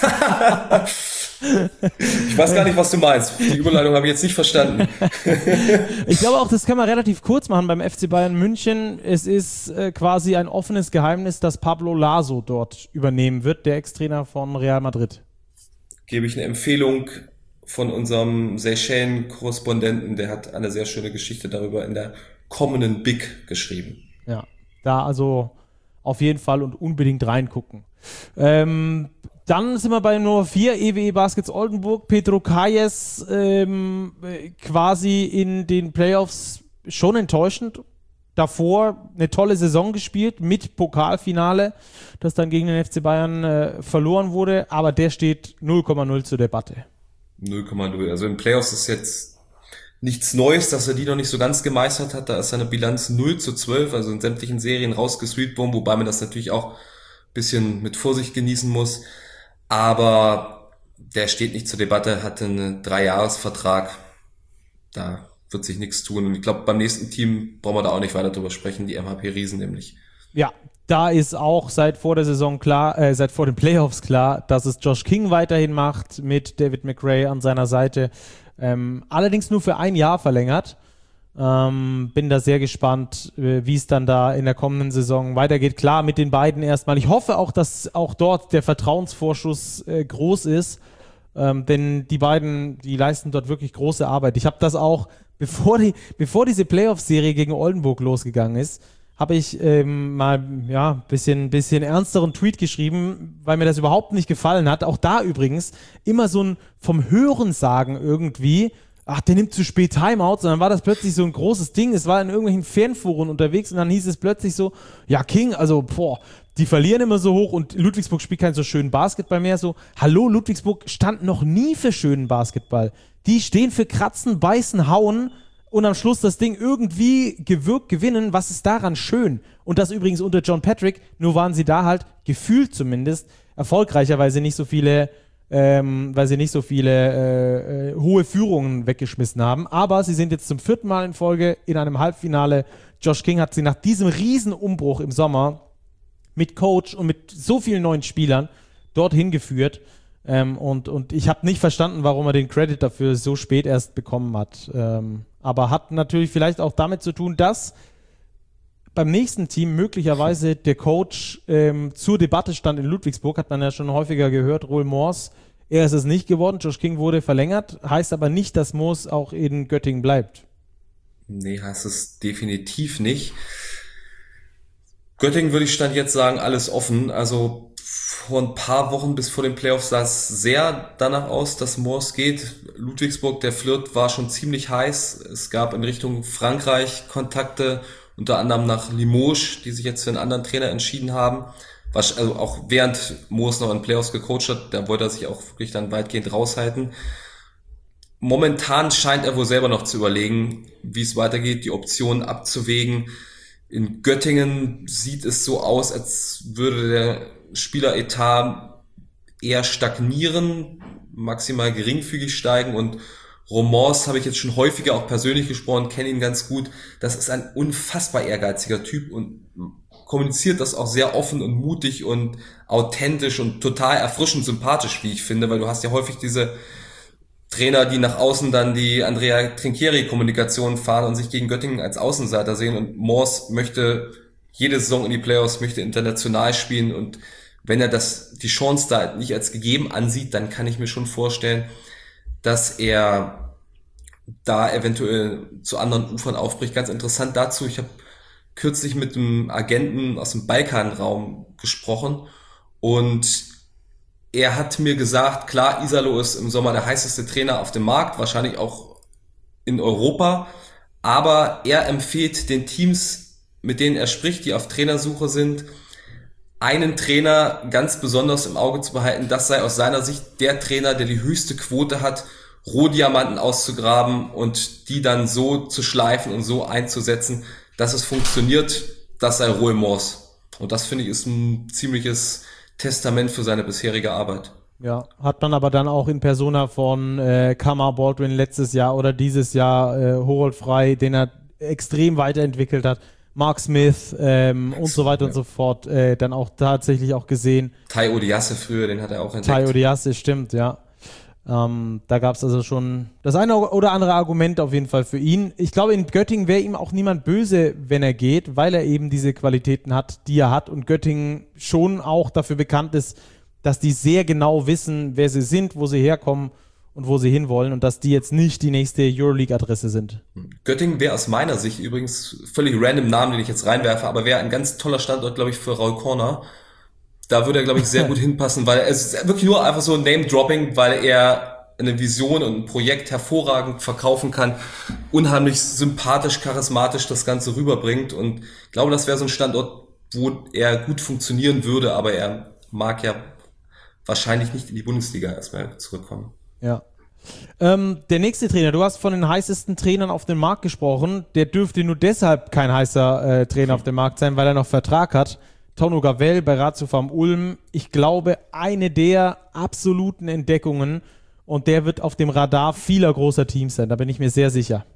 Ich weiß gar nicht, was du meinst. Die Überleitung habe ich jetzt nicht verstanden. Ich glaube auch, das kann man relativ kurz machen beim FC Bayern München. Es ist quasi ein offenes Geheimnis, dass Pablo Laso dort übernehmen wird, der Ex-Trainer von Real Madrid. Gebe ich eine Empfehlung von unserem Seychellen-Korrespondenten, der hat eine sehr schöne Geschichte darüber in der kommenden Big geschrieben. Ja, da also auf jeden Fall und unbedingt reingucken. Dann sind wir bei Nummer 4, EWE Baskets Oldenburg. Pedro Calles quasi in den Playoffs schon enttäuschend. Davor eine tolle Saison gespielt mit Pokalfinale, das dann gegen den FC Bayern verloren wurde, aber der steht 0,0 zur Debatte. 0,0. Also in Playoffs ist jetzt nichts Neues, dass er die noch nicht so ganz gemeistert hat. Da ist seine Bilanz 0-12, also in sämtlichen Serien rausgesweept worden, wobei man das natürlich auch ein bisschen mit Vorsicht genießen muss. Aber der steht nicht zur Debatte, hatte einen 3-Jahres-Vertrag. Da wird sich nichts tun. Und ich glaube, beim nächsten Team brauchen wir da auch nicht weiter drüber sprechen, die MHP Riesen nämlich. Ja, da ist auch seit vor der Saison klar, seit vor den Playoffs klar, dass es Josh King weiterhin macht mit David McRae an seiner Seite. Allerdings nur für 1 Jahr verlängert. Bin da sehr gespannt, wie es dann da in der kommenden Saison weitergeht. Klar, mit den beiden erstmal. Ich hoffe auch, dass auch dort der Vertrauensvorschuss groß ist, denn die beiden, die leisten dort wirklich große Arbeit. Ich habe das auch, bevor diese Playoff-Serie gegen Oldenburg losgegangen ist, habe ich mal bisschen ernsteren Tweet geschrieben, weil mir das überhaupt nicht gefallen hat. Auch da übrigens immer so ein vom Hörensagen irgendwie ach, der nimmt zu spät Timeouts, und dann war das plötzlich so ein großes Ding. Es war in irgendwelchen Fanforen unterwegs und dann hieß es plötzlich so, ja, King, also, die verlieren immer so hoch und Ludwigsburg spielt keinen so schönen Basketball mehr. So, hallo, Ludwigsburg stand noch nie für schönen Basketball. Die stehen für Kratzen, Beißen, Hauen und am Schluss das Ding irgendwie gewirkt gewinnen. Was ist daran schön? Und das übrigens unter John Patrick, nur waren sie da halt, gefühlt zumindest, erfolgreicher, weil sie nicht so viele hohe Führungen weggeschmissen haben. Aber sie sind jetzt zum 4. Mal in Folge in einem Halbfinale. Josh King hat sie nach diesem Riesenumbruch im Sommer mit Coach und mit so vielen neuen Spielern dorthin geführt. Und ich habe nicht verstanden, warum er den Credit dafür so spät erst bekommen hat. Aber hat natürlich vielleicht auch damit zu tun, dass beim nächsten Team möglicherweise der Coach zur Debatte stand in Ludwigsburg, hat man ja schon häufiger gehört, Roel Moors. Er ist es nicht geworden, Josh King wurde verlängert, heißt aber nicht, dass Moors auch in Göttingen bleibt. Nee, heißt es definitiv nicht. Göttingen würde ich Stand jetzt sagen, alles offen. Also vor ein paar Wochen bis vor den Playoffs sah es sehr danach aus, dass Moors geht. Ludwigsburg, der Flirt war schon ziemlich heiß. Es gab in Richtung Frankreich Kontakte, unter anderem nach Limoges, die sich jetzt für einen anderen Trainer entschieden haben. Also auch während Moors noch in Playoffs gecoacht hat, da wollte er sich auch wirklich dann weitgehend raushalten. Momentan scheint er wohl selber noch zu überlegen, wie es weitergeht, die Optionen abzuwägen. In Göttingen sieht es so aus, als würde der Spieleretat eher stagnieren, maximal geringfügig steigen, und Romans habe ich jetzt schon häufiger auch persönlich gesprochen, kenne ihn ganz gut. Das ist ein unfassbar ehrgeiziger Typ und kommuniziert das auch sehr offen und mutig und authentisch und total erfrischend sympathisch, wie ich finde, weil du hast ja häufig diese Trainer, die nach außen dann die Andrea Trinchieri-Kommunikation fahren und sich gegen Göttingen als Außenseiter sehen, und Moors möchte jede Saison in die Playoffs, möchte international spielen, und wenn er die Chance da nicht als gegeben ansieht, dann kann ich mir schon vorstellen, dass er da eventuell zu anderen Ufern aufbricht. Ganz interessant dazu, ich habe kürzlich mit einem Agenten aus dem Balkanraum gesprochen und er hat mir gesagt, klar, Iserlohn ist im Sommer der heißeste Trainer auf dem Markt, wahrscheinlich auch in Europa, aber er empfiehlt den Teams, mit denen er spricht, die auf Trainersuche sind, einen Trainer ganz besonders im Auge zu behalten. Das sei aus seiner Sicht der Trainer, der die höchste Quote hat, Rohdiamanten auszugraben und die dann so zu schleifen und so einzusetzen, dass es funktioniert. Das sei Roel Moors. Und das, finde ich, ist ein ziemliches Testament für seine bisherige Arbeit. Ja, hat man aber dann auch in Persona von Kamar Baldwin letztes Jahr oder dieses Jahr Horold Frey, den er extrem weiterentwickelt hat, Mark Smith und so weiter und so fort, dann auch tatsächlich auch gesehen. Tai Odiasse früher, den hat er auch entdeckt. Tai Odiasse, stimmt, ja. Da gab es also schon das eine oder andere Argument auf jeden Fall für ihn. Ich glaube, in Göttingen wäre ihm auch niemand böse, wenn er geht, weil er eben diese Qualitäten hat, die er hat, und Göttingen schon auch dafür bekannt ist, dass die sehr genau wissen, wer sie sind, wo sie herkommen und wo sie hinwollen, und dass die jetzt nicht die nächste Euroleague-Adresse sind. Göttingen wäre aus meiner Sicht übrigens, völlig random Namen, den ich jetzt reinwerfe, aber wäre ein ganz toller Standort, glaube ich, für Raul Corner. Da würde er, glaube ich, sehr gut hinpassen, weil es ist wirklich nur einfach so Name-Dropping, weil er eine Vision und ein Projekt hervorragend verkaufen kann, unheimlich sympathisch, charismatisch das Ganze rüberbringt, und ich glaube, das wäre so ein Standort, wo er gut funktionieren würde, aber er mag ja wahrscheinlich nicht in die Bundesliga erstmal zurückkommen. Ja. Der nächste Trainer, du hast von den heißesten Trainern auf dem Markt gesprochen, der dürfte nur deshalb kein heißer Trainer auf dem Markt sein, weil er noch Vertrag hat. Tauno Gavell bei Ratio Farm Ulm, ich glaube, eine der absoluten Entdeckungen, und der wird auf dem Radar vieler großer Teams sein, da bin ich mir sehr sicher.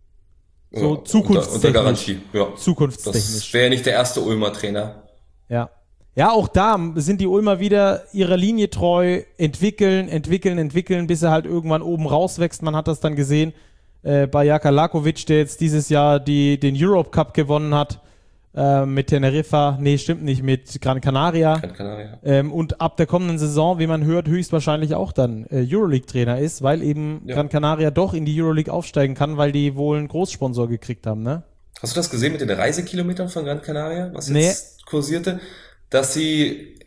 So ja, zukunftstechnisch. Unter Garantie, ja. Zukunftstechnisch. Das wäre nicht der erste Ulmer Trainer. Ja. Ja, auch da sind die Ulmer wieder ihrer Linie treu, entwickeln, bis er halt irgendwann oben rauswächst. Man hat das dann gesehen bei Jaka Lakovic, der jetzt dieses Jahr den Europe Cup gewonnen hat. Mit Teneriffa, nee, stimmt nicht, mit Gran Canaria. Und ab der kommenden Saison, wie man hört, höchstwahrscheinlich auch dann Euroleague-Trainer ist, weil eben Gran Canaria doch in die Euroleague aufsteigen kann, weil die wohl einen Großsponsor gekriegt haben, ne? Hast du das gesehen mit den Reisekilometern von Gran Canaria, was jetzt kursierte? Dass sie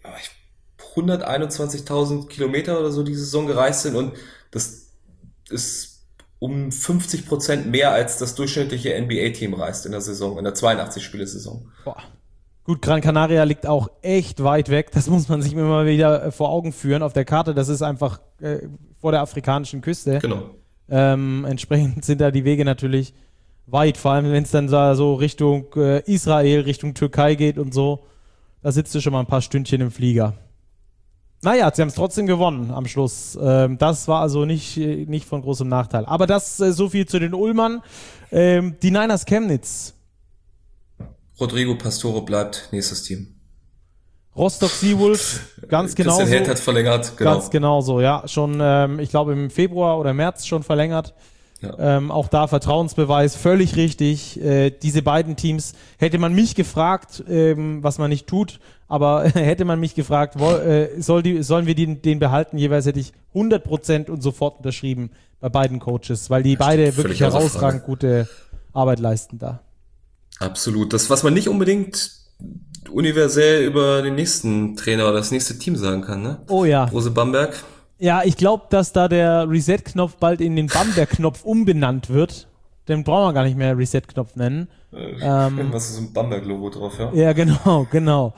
121.000 Kilometer oder so die Saison gereist sind, und das ist um 50% mehr als das durchschnittliche NBA-Team reist in der Saison, in der 82-Spiele-Saison. Boah. Gut, Gran Canaria liegt auch echt weit weg. Das muss man sich immer wieder vor Augen führen. Auf der Karte, das ist einfach vor der afrikanischen Küste. Genau. Entsprechend sind da die Wege natürlich weit. Vor allem, wenn es dann so Richtung Israel, Richtung Türkei geht und so. Da sitzt du schon mal ein paar Stündchen im Flieger. Naja, sie haben es trotzdem gewonnen am Schluss. Das war also nicht von großem Nachteil. Aber das so viel zu den Ulmern. Die Niners Chemnitz. Rodrigo Pastore bleibt nächstes Team. Rostock Seawolves, ganz genauso. Christian Held hat verlängert, genau. Ganz genauso, ja. Schon, ich glaube, im Februar oder März schon verlängert. Ja. Auch da Vertrauensbeweis, völlig richtig. Diese beiden Teams, hätte man mich gefragt, was man nicht tut, aber hätte man mich gefragt, sollen wir den behalten, jeweils hätte ich 100% und sofort unterschrieben bei beiden Coaches, weil die beide wirklich herausragend gute Arbeit leisten da. Absolut. Das, was man nicht unbedingt universell über den nächsten Trainer oder das nächste Team sagen kann, ne? Oh ja. Brose Bamberg. Ja, ich glaube, dass da der Reset-Knopf bald in den Bamberg-Knopf umbenannt wird. Den brauchen wir gar nicht mehr Reset-Knopf nennen. Was ist so ein Bamberg-Logo drauf, ja? Ja, genau.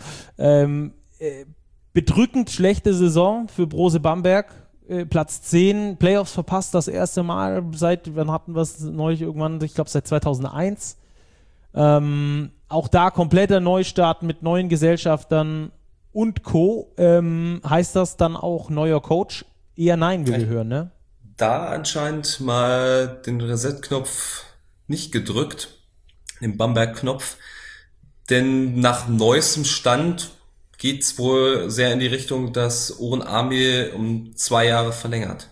Bedrückend schlechte Saison für Brose Bamberg. Platz 10, Playoffs verpasst das erste Mal wann hatten wir es neulich irgendwann? Ich glaube, seit 2001. Auch da kompletter Neustart mit neuen Gesellschaftern und Co. Heißt das dann auch neuer Coach? Eher nein, wie wir hören, ne? Da anscheinend mal den Reset-Knopf nicht gedrückt, den Bamberg-Knopf, denn nach neuestem Stand geht's wohl sehr in die Richtung, dass Oren Amir um 2 Jahre verlängert.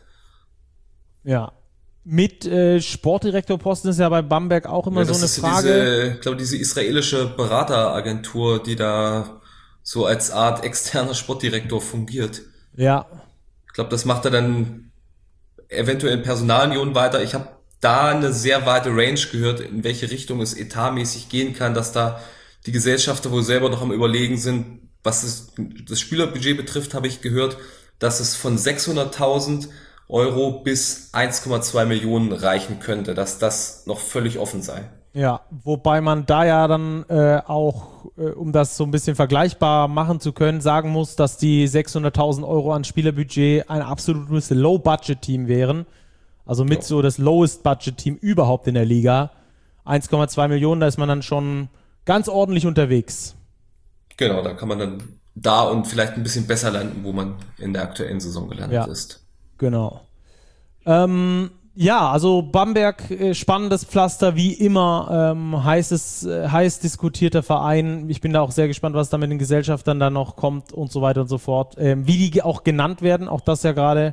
Ja. Mit Sportdirektorposten ist ja bei Bamberg auch immer so eine Frage. Ich glaube, diese israelische Berateragentur, die da so als Art externer Sportdirektor fungiert. Ja. Ich glaube, das macht er dann eventuell in Personalunion weiter. Ich habe da eine sehr weite Range gehört, in welche Richtung es etatmäßig gehen kann, dass da die Gesellschafter wohl selber noch am Überlegen sind. Was das Spielerbudget betrifft, habe ich gehört, dass es von 600.000 Euro bis 1,2 Millionen reichen könnte, dass das noch völlig offen sei. Ja, wobei man da ja dann auch, um das so ein bisschen vergleichbar machen zu können, sagen muss, dass die 600.000 Euro an Spielerbudget ein absolutes Low-Budget-Team wären. Also mit so das Lowest-Budget-Team überhaupt in der Liga. 1,2 Millionen, da ist man dann schon ganz ordentlich unterwegs. Genau, da kann man dann da und vielleicht ein bisschen besser landen, wo man in der aktuellen Saison gelandet ist. Genau. Ja, also Bamberg, spannendes Pflaster, wie immer, heiß diskutierter Verein. Ich bin da auch sehr gespannt, was da mit den Gesellschaftern dann noch kommt und so weiter und so fort. Wie die auch genannt werden, auch das ja gerade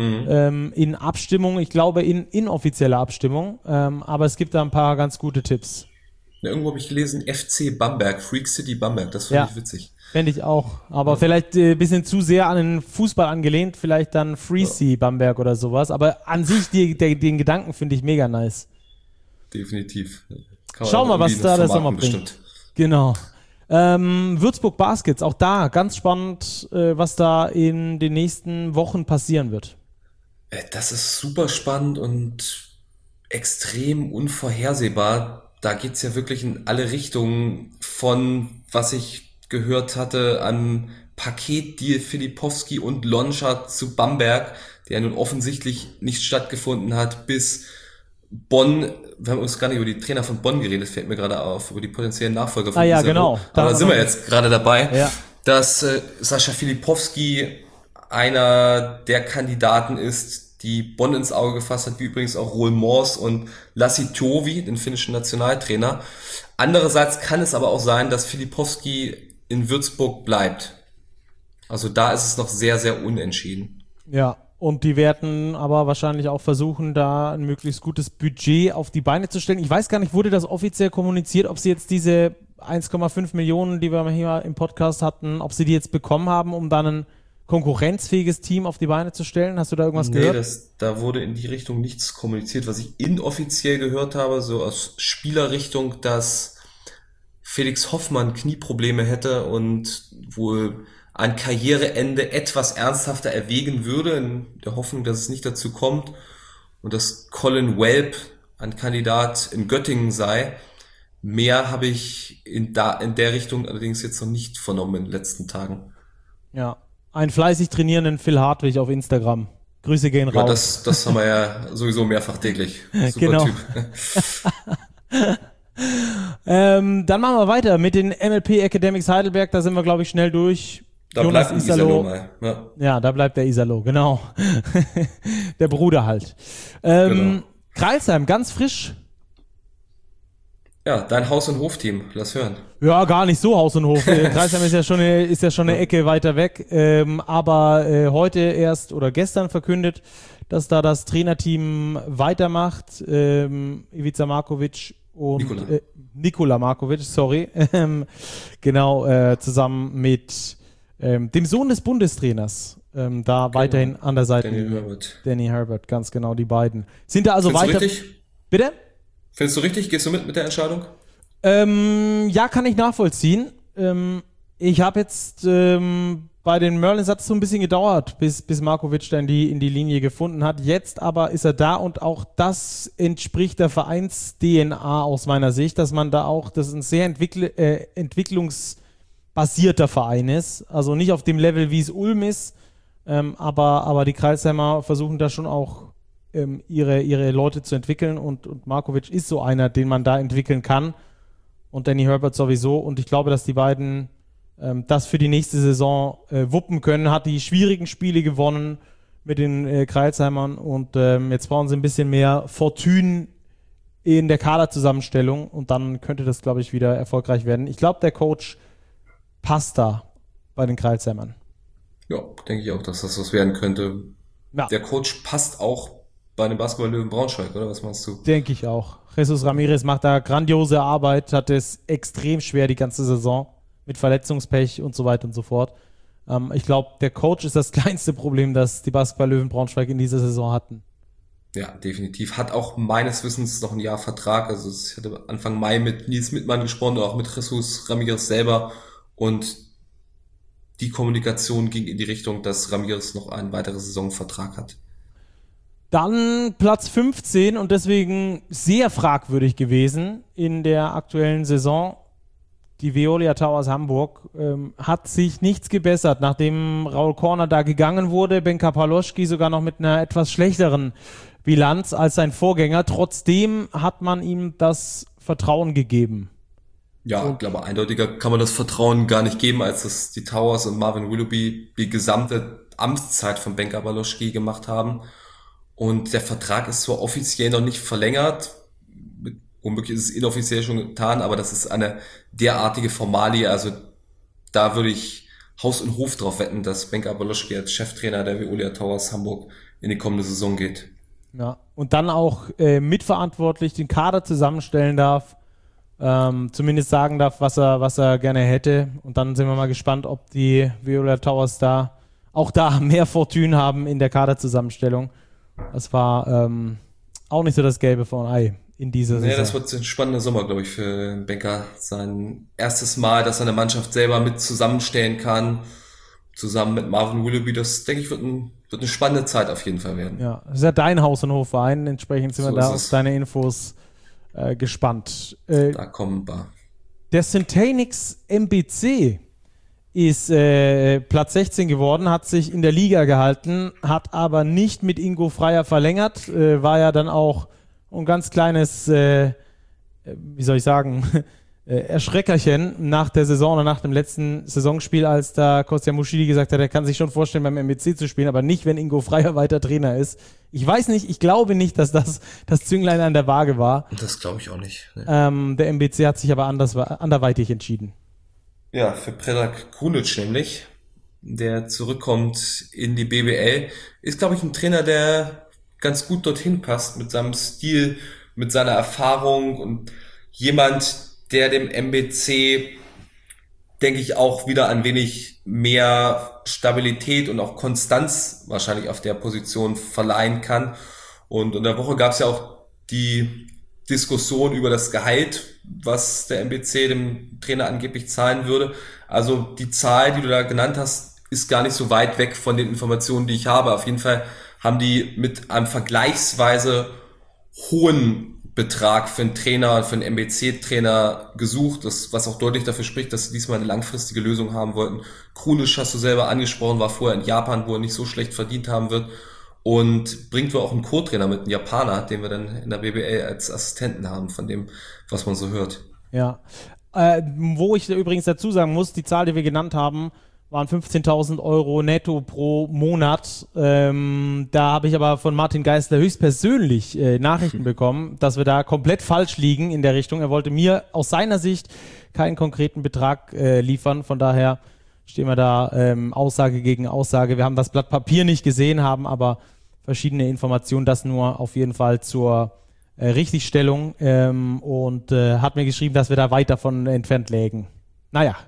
in Abstimmung, ich glaube in inoffizieller Abstimmung, aber es gibt da ein paar ganz gute Tipps. Ja, irgendwo habe ich gelesen, FC Bamberg, Freak City Bamberg, das finde ich witzig. Fände ich auch, aber vielleicht ein bisschen zu sehr an den Fußball angelehnt, vielleicht dann Freesea Bamberg oder sowas, aber an sich den Gedanken finde ich mega nice. Definitiv. Schauen wir mal, was da der Sommer bringt. Genau. Würzburg Baskets, auch da ganz spannend, was da in den nächsten Wochen passieren wird. Das ist super spannend und extrem unvorhersehbar. Da geht's ja wirklich in alle Richtungen von, was ich gehört hatte, an Paketdeal Filipowski und Lonschat zu Bamberg, der nun offensichtlich nicht stattgefunden hat, bis Bonn. Wir haben uns gar nicht über die Trainer von Bonn geredet, fällt mir gerade auf, über die potenziellen Nachfolger von Isaro. Genau. Aber da sind wir jetzt gerade dabei, dass Sascha Filipowski einer der Kandidaten ist, die Bonn ins Auge gefasst hat, wie übrigens auch Roel Mors und Lassi Tovi, den finnischen Nationaltrainer. Andererseits kann es aber auch sein, dass Filipowski in Würzburg bleibt. Also da ist es noch sehr, sehr unentschieden. Ja, und die werden aber wahrscheinlich auch versuchen, da ein möglichst gutes Budget auf die Beine zu stellen. Ich weiß gar nicht, wurde das offiziell kommuniziert, ob sie jetzt diese 1,5 Millionen, die wir hier im Podcast hatten, ob sie die jetzt bekommen haben, um dann ein konkurrenzfähiges Team auf die Beine zu stellen? Hast du da irgendwas gehört? Nee, da wurde in die Richtung nichts kommuniziert. Was ich inoffiziell gehört habe, so aus Spielerrichtung, dass Felix Hoffmann Knieprobleme hätte und wohl ein Karriereende etwas ernsthafter erwägen würde, in der Hoffnung, dass es nicht dazu kommt. und dass Colin Welp ein Kandidat in Göttingen sei. Mehr habe ich in der Richtung allerdings jetzt noch nicht vernommen in den letzten Tagen. Ja, einen fleißig trainierenden Phil Hartwig auf Instagram. Grüße gehen raus. Ja, das haben wir ja sowieso mehrfach täglich. Super genau. Typ. Dann machen wir weiter mit den MLP Academics Heidelberg. Da sind wir, glaube ich, schnell durch. Da Jonas bleibt Isalo mal. Ja, da bleibt der Isalo, genau. Der Bruder halt. Genau. Crailsheim, ganz frisch. Ja, dein Haus- und Hofteam, lass hören. Ja, gar nicht so Haus und Hof. Crailsheim ist ja schon eine Ecke weiter weg. Aber heute erst oder gestern verkündet, dass da das Trainerteam weitermacht. Ivica Markovic und Nikola Markovic, sorry. Genau, zusammen mit dem Sohn des Bundestrainers. Da weiterhin an der Seite. Danny Herbert, ganz genau, die beiden. Sind da also Findest weiter. Du richtig? Bitte? Findest du richtig? Gehst du mit der Entscheidung? Ja, kann ich nachvollziehen. Ich habe jetzt bei den Merlins hat es so ein bisschen gedauert, bis Markovic da in die Linie gefunden hat. Jetzt aber ist er da und auch das entspricht der Vereins-DNA aus meiner Sicht, dass man da auch, das ist ein sehr entwicklungsbasierter Verein ist. Also nicht auf dem Level, wie es Ulm ist, aber die Crailsheimer versuchen da schon auch ihre Leute zu entwickeln und Markovic ist so einer, den man da entwickeln kann und Danny Herbert sowieso und ich glaube, dass die beiden das für die nächste Saison wuppen können, hat die schwierigen Spiele gewonnen mit den Crailsheimern und jetzt brauchen sie ein bisschen mehr Fortune in der Kaderzusammenstellung und dann könnte das, glaube ich, wieder erfolgreich werden. Ich glaube, der Coach passt da bei den Crailsheimern. Ja, denke ich auch, dass das was werden könnte. Ja. Der Coach passt auch bei den Basketball-Löwen Braunschweig, oder was meinst du? Denke ich auch. Jesus Ramirez macht da grandiose Arbeit, hat es extrem schwer die ganze Saison mit Verletzungspech und so weiter und so fort. Ich glaube, der Coach ist das kleinste Problem, das die Basketball-Löwen Braunschweig in dieser Saison hatten. Ja, definitiv. Hat auch meines Wissens noch ein Jahr Vertrag. Also ich hatte Anfang Mai mit Nils Mittmann gesprochen, auch mit Jesus Ramirez selber. Und die Kommunikation ging in die Richtung, dass Ramirez noch einen weiteren Saisonvertrag hat. Dann Platz 15 und deswegen sehr fragwürdig gewesen in der aktuellen Saison. Die Veolia Towers Hamburg hat sich nichts gebessert, nachdem Raul Korner da gegangen wurde. Benka Paloschki sogar noch mit einer etwas schlechteren Bilanz als sein Vorgänger. Trotzdem hat man ihm das Vertrauen gegeben. Ja, ich glaube, eindeutiger kann man das Vertrauen gar nicht geben, als dass die Towers und Marvin Willoughby die gesamte Amtszeit von Benka Paloschki gemacht haben. Und der Vertrag ist zwar offiziell noch nicht verlängert, womöglich ist es inoffiziell schon getan, aber das ist eine derartige Formalie, also da würde ich Haus und Hof drauf wetten, dass Benka Paloschki als Cheftrainer der Veolia Towers Hamburg in die kommende Saison geht. Ja, und dann auch mitverantwortlich den Kader zusammenstellen darf, zumindest sagen darf, was er gerne hätte. Und dann sind wir mal gespannt, ob die Veolia Towers da mehr Fortune haben in der Kaderzusammenstellung. Das war auch nicht so das Gelbe von Ei in dieser Saison. Ja, das wird ein spannender Sommer, glaube ich, für Benka. Sein erstes Mal, dass er eine Mannschaft selber mit zusammenstellen kann, zusammen mit Marvin Willoughby. Das, denke ich, wird eine spannende Zeit auf jeden Fall werden. Ja, das ist ja dein Haus- und Hofverein. Entsprechend sind wir da auf deine Infos gespannt. Da kommen wir. Der Centenix MBC ist Platz 16 geworden, hat sich in der Liga gehalten, hat aber nicht mit Ingo Freier verlängert, war ja dann auch ein ganz kleines, Erschreckerchen nach der Saison oder nach dem letzten Saisonspiel, als da Kostja Muschidi gesagt hat, er kann sich schon vorstellen, beim MBC zu spielen, aber nicht, wenn Ingo Freier weiter Trainer ist. Ich weiß nicht, ich glaube nicht, dass das Zünglein an der Waage war. Das glaube ich auch nicht. Nee. Der MBC hat sich aber anderweitig entschieden. Ja, für Predrag Krunic nämlich, der zurückkommt in die BBL, ist, glaube ich, ein Trainer, der ganz gut dorthin passt mit seinem Stil, mit seiner Erfahrung und jemand, der dem MBC, denke ich, auch wieder ein wenig mehr Stabilität und auch Konstanz wahrscheinlich auf der Position verleihen kann. Und in der Woche gab es ja auch die Diskussion über das Gehalt, was der MBC dem Trainer angeblich zahlen würde. Also die Zahl, die du da genannt hast, ist gar nicht so weit weg von den Informationen, die ich habe. Auf jeden Fall haben die mit einem vergleichsweise hohen Betrag für einen Trainer, für einen MBC-Trainer gesucht, was auch deutlich dafür spricht, dass sie diesmal eine langfristige Lösung haben wollten. Krunic hast du selber angesprochen, war vorher in Japan, wo er nicht so schlecht verdient haben wird und bringt wohl auch einen Co-Trainer mit, einen Japaner, den wir dann in der BBL als Assistenten haben, von dem, was man so hört. Ja, wo ich übrigens dazu sagen muss, die Zahl, die wir genannt haben, waren 15.000 Euro netto pro Monat. Da habe ich aber von Martin Geisler höchstpersönlich Nachrichten bekommen, dass wir da komplett falsch liegen in der Richtung. Er wollte mir aus seiner Sicht keinen konkreten Betrag liefern. Von daher stehen wir da Aussage gegen Aussage. Wir haben das Blatt Papier nicht gesehen, haben aber verschiedene Informationen. Das nur auf jeden Fall zur Richtigstellung und hat mir geschrieben, dass wir da weit davon entfernt lägen. Naja,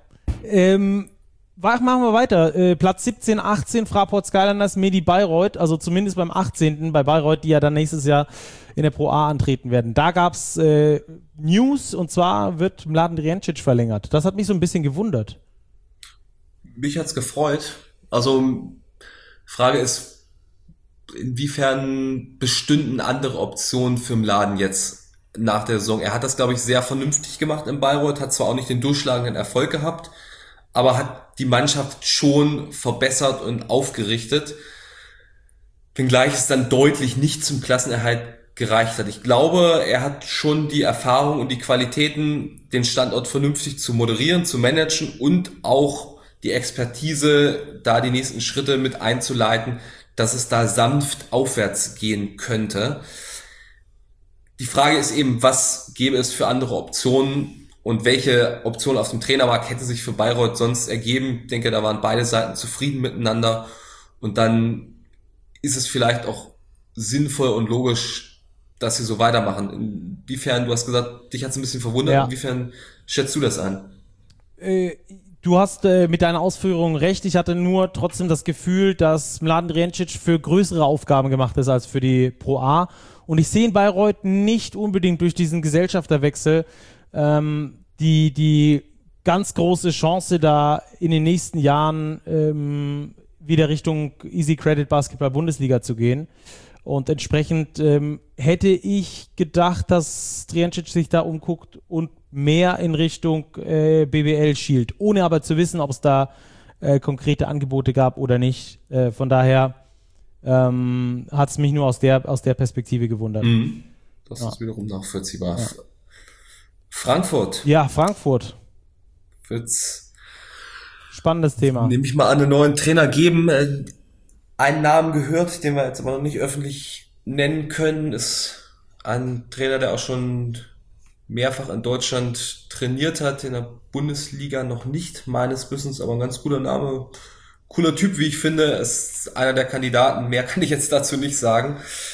machen wir weiter. Platz 17, 18, Fraport Skylanders, Medi Bayreuth, also zumindest beim 18. bei Bayreuth, die ja dann nächstes Jahr in der Pro A antreten werden. Da gab es News, und zwar wird Mladen Drijancic verlängert. Das hat mich so ein bisschen gewundert. Mich hat's gefreut. Also, Frage ist, inwiefern bestünden andere Optionen für Mladen jetzt nach der Saison? Er hat das, glaube ich, sehr vernünftig gemacht in Bayreuth, hat zwar auch nicht den durchschlagenden Erfolg gehabt, aber hat die Mannschaft schon verbessert und aufgerichtet, wenngleich es dann deutlich nicht zum Klassenerhalt gereicht hat. Ich glaube, er hat schon die Erfahrung und die Qualitäten, den Standort vernünftig zu moderieren, zu managen und auch die Expertise, da die nächsten Schritte mit einzuleiten, dass es da sanft aufwärts gehen könnte. Die Frage ist eben, was gäbe es für andere Optionen? Und welche Option auf dem Trainermarkt hätte sich für Bayreuth sonst ergeben? Ich denke, da waren beide Seiten zufrieden miteinander. Und dann ist es vielleicht auch sinnvoll und logisch, dass sie so weitermachen. Inwiefern, du hast gesagt, dich hat es ein bisschen verwundert. Ja. Inwiefern schätzt du das an? Du hast mit deiner Ausführung recht. Ich hatte nur trotzdem das Gefühl, dass Mladen Drijancic für größere Aufgaben gemacht ist als für die Pro A. Und ich sehe in Bayreuth nicht unbedingt durch diesen Gesellschafterwechsel die ganz große Chance, da in den nächsten Jahren wieder Richtung Easy Credit Basketball Bundesliga zu gehen. Und entsprechend hätte ich gedacht, dass Drijancic sich da umguckt und mehr in Richtung BBL schielt, ohne aber zu wissen, ob es da konkrete Angebote gab oder nicht. Von daher hat es mich nur aus der Perspektive gewundert. Das ist wiederum nachvollziehbar. Ja. Frankfurt. Ja, Frankfurt. Wird's spannendes Thema. Nehme ich mal an, einen neuen Trainer geben. Einen Namen gehört, den wir jetzt aber noch nicht öffentlich nennen können, ist ein Trainer, der auch schon mehrfach in Deutschland trainiert hat, in der Bundesliga noch nicht, meines Wissens, aber ein ganz cooler Name. Cooler Typ, wie ich finde, ist einer der Kandidaten. Mehr kann ich jetzt dazu nicht sagen.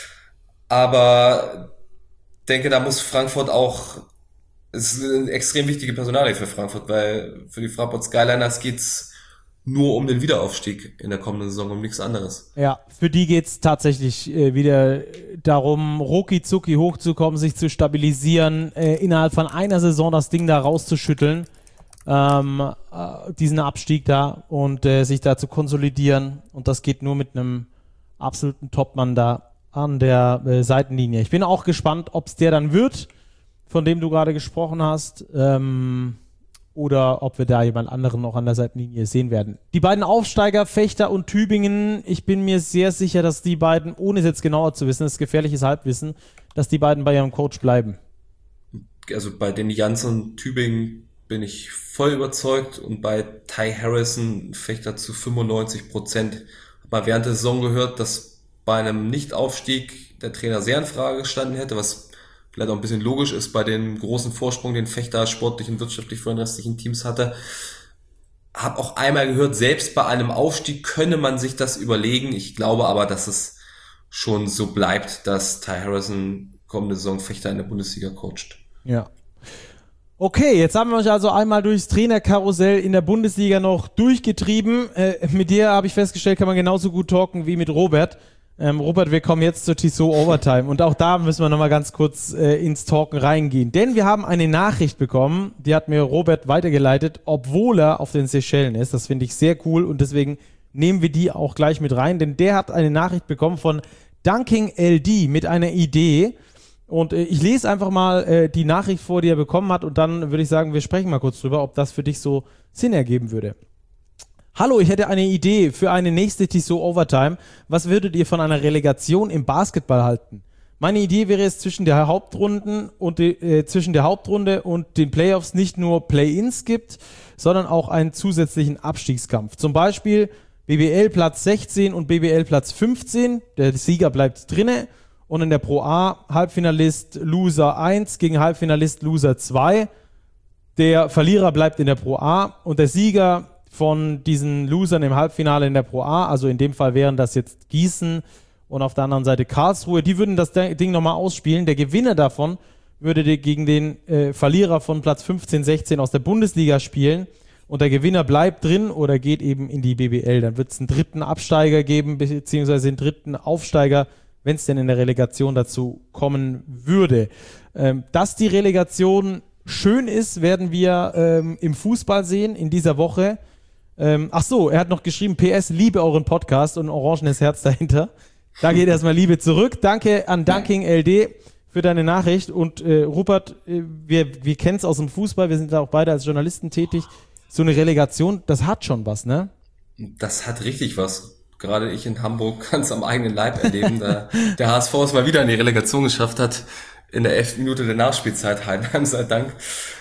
Aber denke, da muss Frankfurt auch, es ist eine extrem wichtige Personalie für Frankfurt, weil für die Fraport Skyliners geht's nur um den Wiederaufstieg in der kommenden Saison, um nichts anderes. Ja, für die geht's tatsächlich wieder darum, rucki-zucki hochzukommen, sich zu stabilisieren, innerhalb von einer Saison das Ding da rauszuschütteln, diesen Abstieg da und sich da zu konsolidieren. Und das geht nur mit einem absoluten Topmann da an der Seitenlinie. Ich bin auch gespannt, ob es der dann wird, von dem du gerade gesprochen hast, oder ob wir da jemand anderen noch an der Seitenlinie sehen werden. Die beiden Aufsteiger, Vechta und Tübingen, ich bin mir sehr sicher, dass die beiden, ohne es jetzt genauer zu wissen, das ist gefährliches Halbwissen, dass die beiden bei ihrem Coach bleiben. Also bei den Janssen und Tübingen bin ich voll überzeugt und bei Ty Harrison Vechta zu 95%. Hab mal während der Saison gehört, dass bei einem Nichtaufstieg der Trainer sehr in Frage gestanden hätte, was vielleicht auch ein bisschen logisch ist bei dem großen Vorsprung, den Vechta sportlich und wirtschaftlich vor den restlichen Teams hatte. Hab auch einmal gehört, selbst bei einem Aufstieg könne man sich das überlegen. Ich glaube aber, dass es schon so bleibt, dass Ty Harrison kommende Saison Vechta in der Bundesliga coacht. Ja. Okay, jetzt haben wir uns also einmal durchs Trainerkarussell in der Bundesliga noch durchgetrieben. Mit dir, habe ich festgestellt, kann man genauso gut talken wie mit Robert. Robert, wir kommen jetzt zur Tissot Overtime und auch da müssen wir nochmal ganz kurz ins Talken reingehen, denn wir haben eine Nachricht bekommen, die hat mir Robert weitergeleitet, obwohl er auf den Seychellen ist. Das finde ich sehr cool und deswegen nehmen wir die auch gleich mit rein, denn der hat eine Nachricht bekommen von Dunking LD mit einer Idee. Und ich lese einfach mal die Nachricht vor, die er bekommen hat, und dann würde ich sagen, wir sprechen mal kurz drüber, ob das für dich so Sinn ergeben würde. Hallo, ich hätte eine Idee für eine nächste Tissot Overtime. Was würdet ihr von einer Relegation im Basketball halten? Meine Idee wäre es, zwischen der Hauptrunde und den Playoffs nicht nur Play-ins gibt, sondern auch einen zusätzlichen Abstiegskampf. Zum Beispiel BBL Platz 16 und BBL Platz 15. Der Sieger bleibt drinne. Und in der Pro A Halbfinalist Loser 1 gegen Halbfinalist Loser 2. Der Verlierer bleibt in der Pro A und der Sieger von diesen Losern im Halbfinale in der Pro A, also in dem Fall wären das jetzt Gießen und auf der anderen Seite Karlsruhe, die würden das Ding nochmal ausspielen. Der Gewinner davon würde gegen den Verlierer von Platz 15, 16 aus der Bundesliga spielen und der Gewinner bleibt drin oder geht eben in die BBL. Dann wird es einen dritten Absteiger geben, beziehungsweise einen dritten Aufsteiger, wenn es denn in der Relegation dazu kommen würde. Dass die Relegation schön ist, werden wir im Fußball sehen in dieser Woche. Ach so, er hat noch geschrieben, PS, liebe euren Podcast und ein orangenes Herz dahinter. Da geht erstmal Liebe zurück. Danke an Dunking LD für deine Nachricht. Und Rupert, wir kennen es aus dem Fußball, wir sind da auch beide als Journalisten tätig. So eine Relegation, das hat schon was, ne? Das hat richtig was. Gerade ich in Hamburg kann es am eigenen Leib erleben, da der HSV es mal wieder in die Relegation geschafft hat, in der 11. Minute der Nachspielzeit, Heidenheim sei Dank.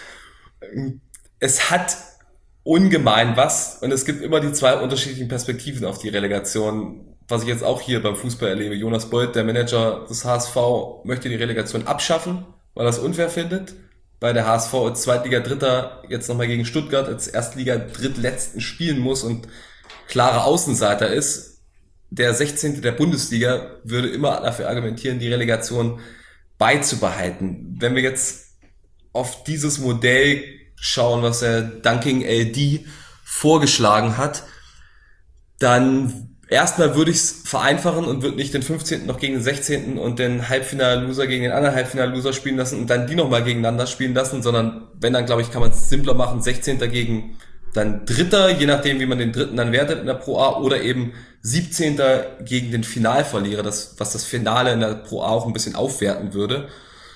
Es hat ungemein was und es gibt immer die zwei unterschiedlichen Perspektiven auf die Relegation, was ich jetzt auch hier beim Fußball erlebe. Jonas Bold, der Manager des HSV, möchte die Relegation abschaffen, weil er es unfair findet, weil der HSV als Zweitliga-Dritter jetzt nochmal gegen Stuttgart als Erstliga-Drittletzten spielen muss und klarer Außenseiter ist. Der 16. der Bundesliga würde immer dafür argumentieren, die Relegation beizubehalten. Wenn wir jetzt auf dieses Modell schauen, was der Dunking LD vorgeschlagen hat, dann erstmal würde ich es vereinfachen und würde nicht den 15. noch gegen den 16. und den Halbfinal-Loser gegen den anderen Halbfinal-Loser spielen lassen und dann die nochmal gegeneinander spielen lassen, sondern wenn, dann glaube ich, kann man es simpler machen, 16. gegen dann Dritter, je nachdem, wie man den Dritten dann wertet in der Pro A, oder eben 17. gegen den Finalverlierer, was das Finale in der Pro A auch ein bisschen aufwerten würde.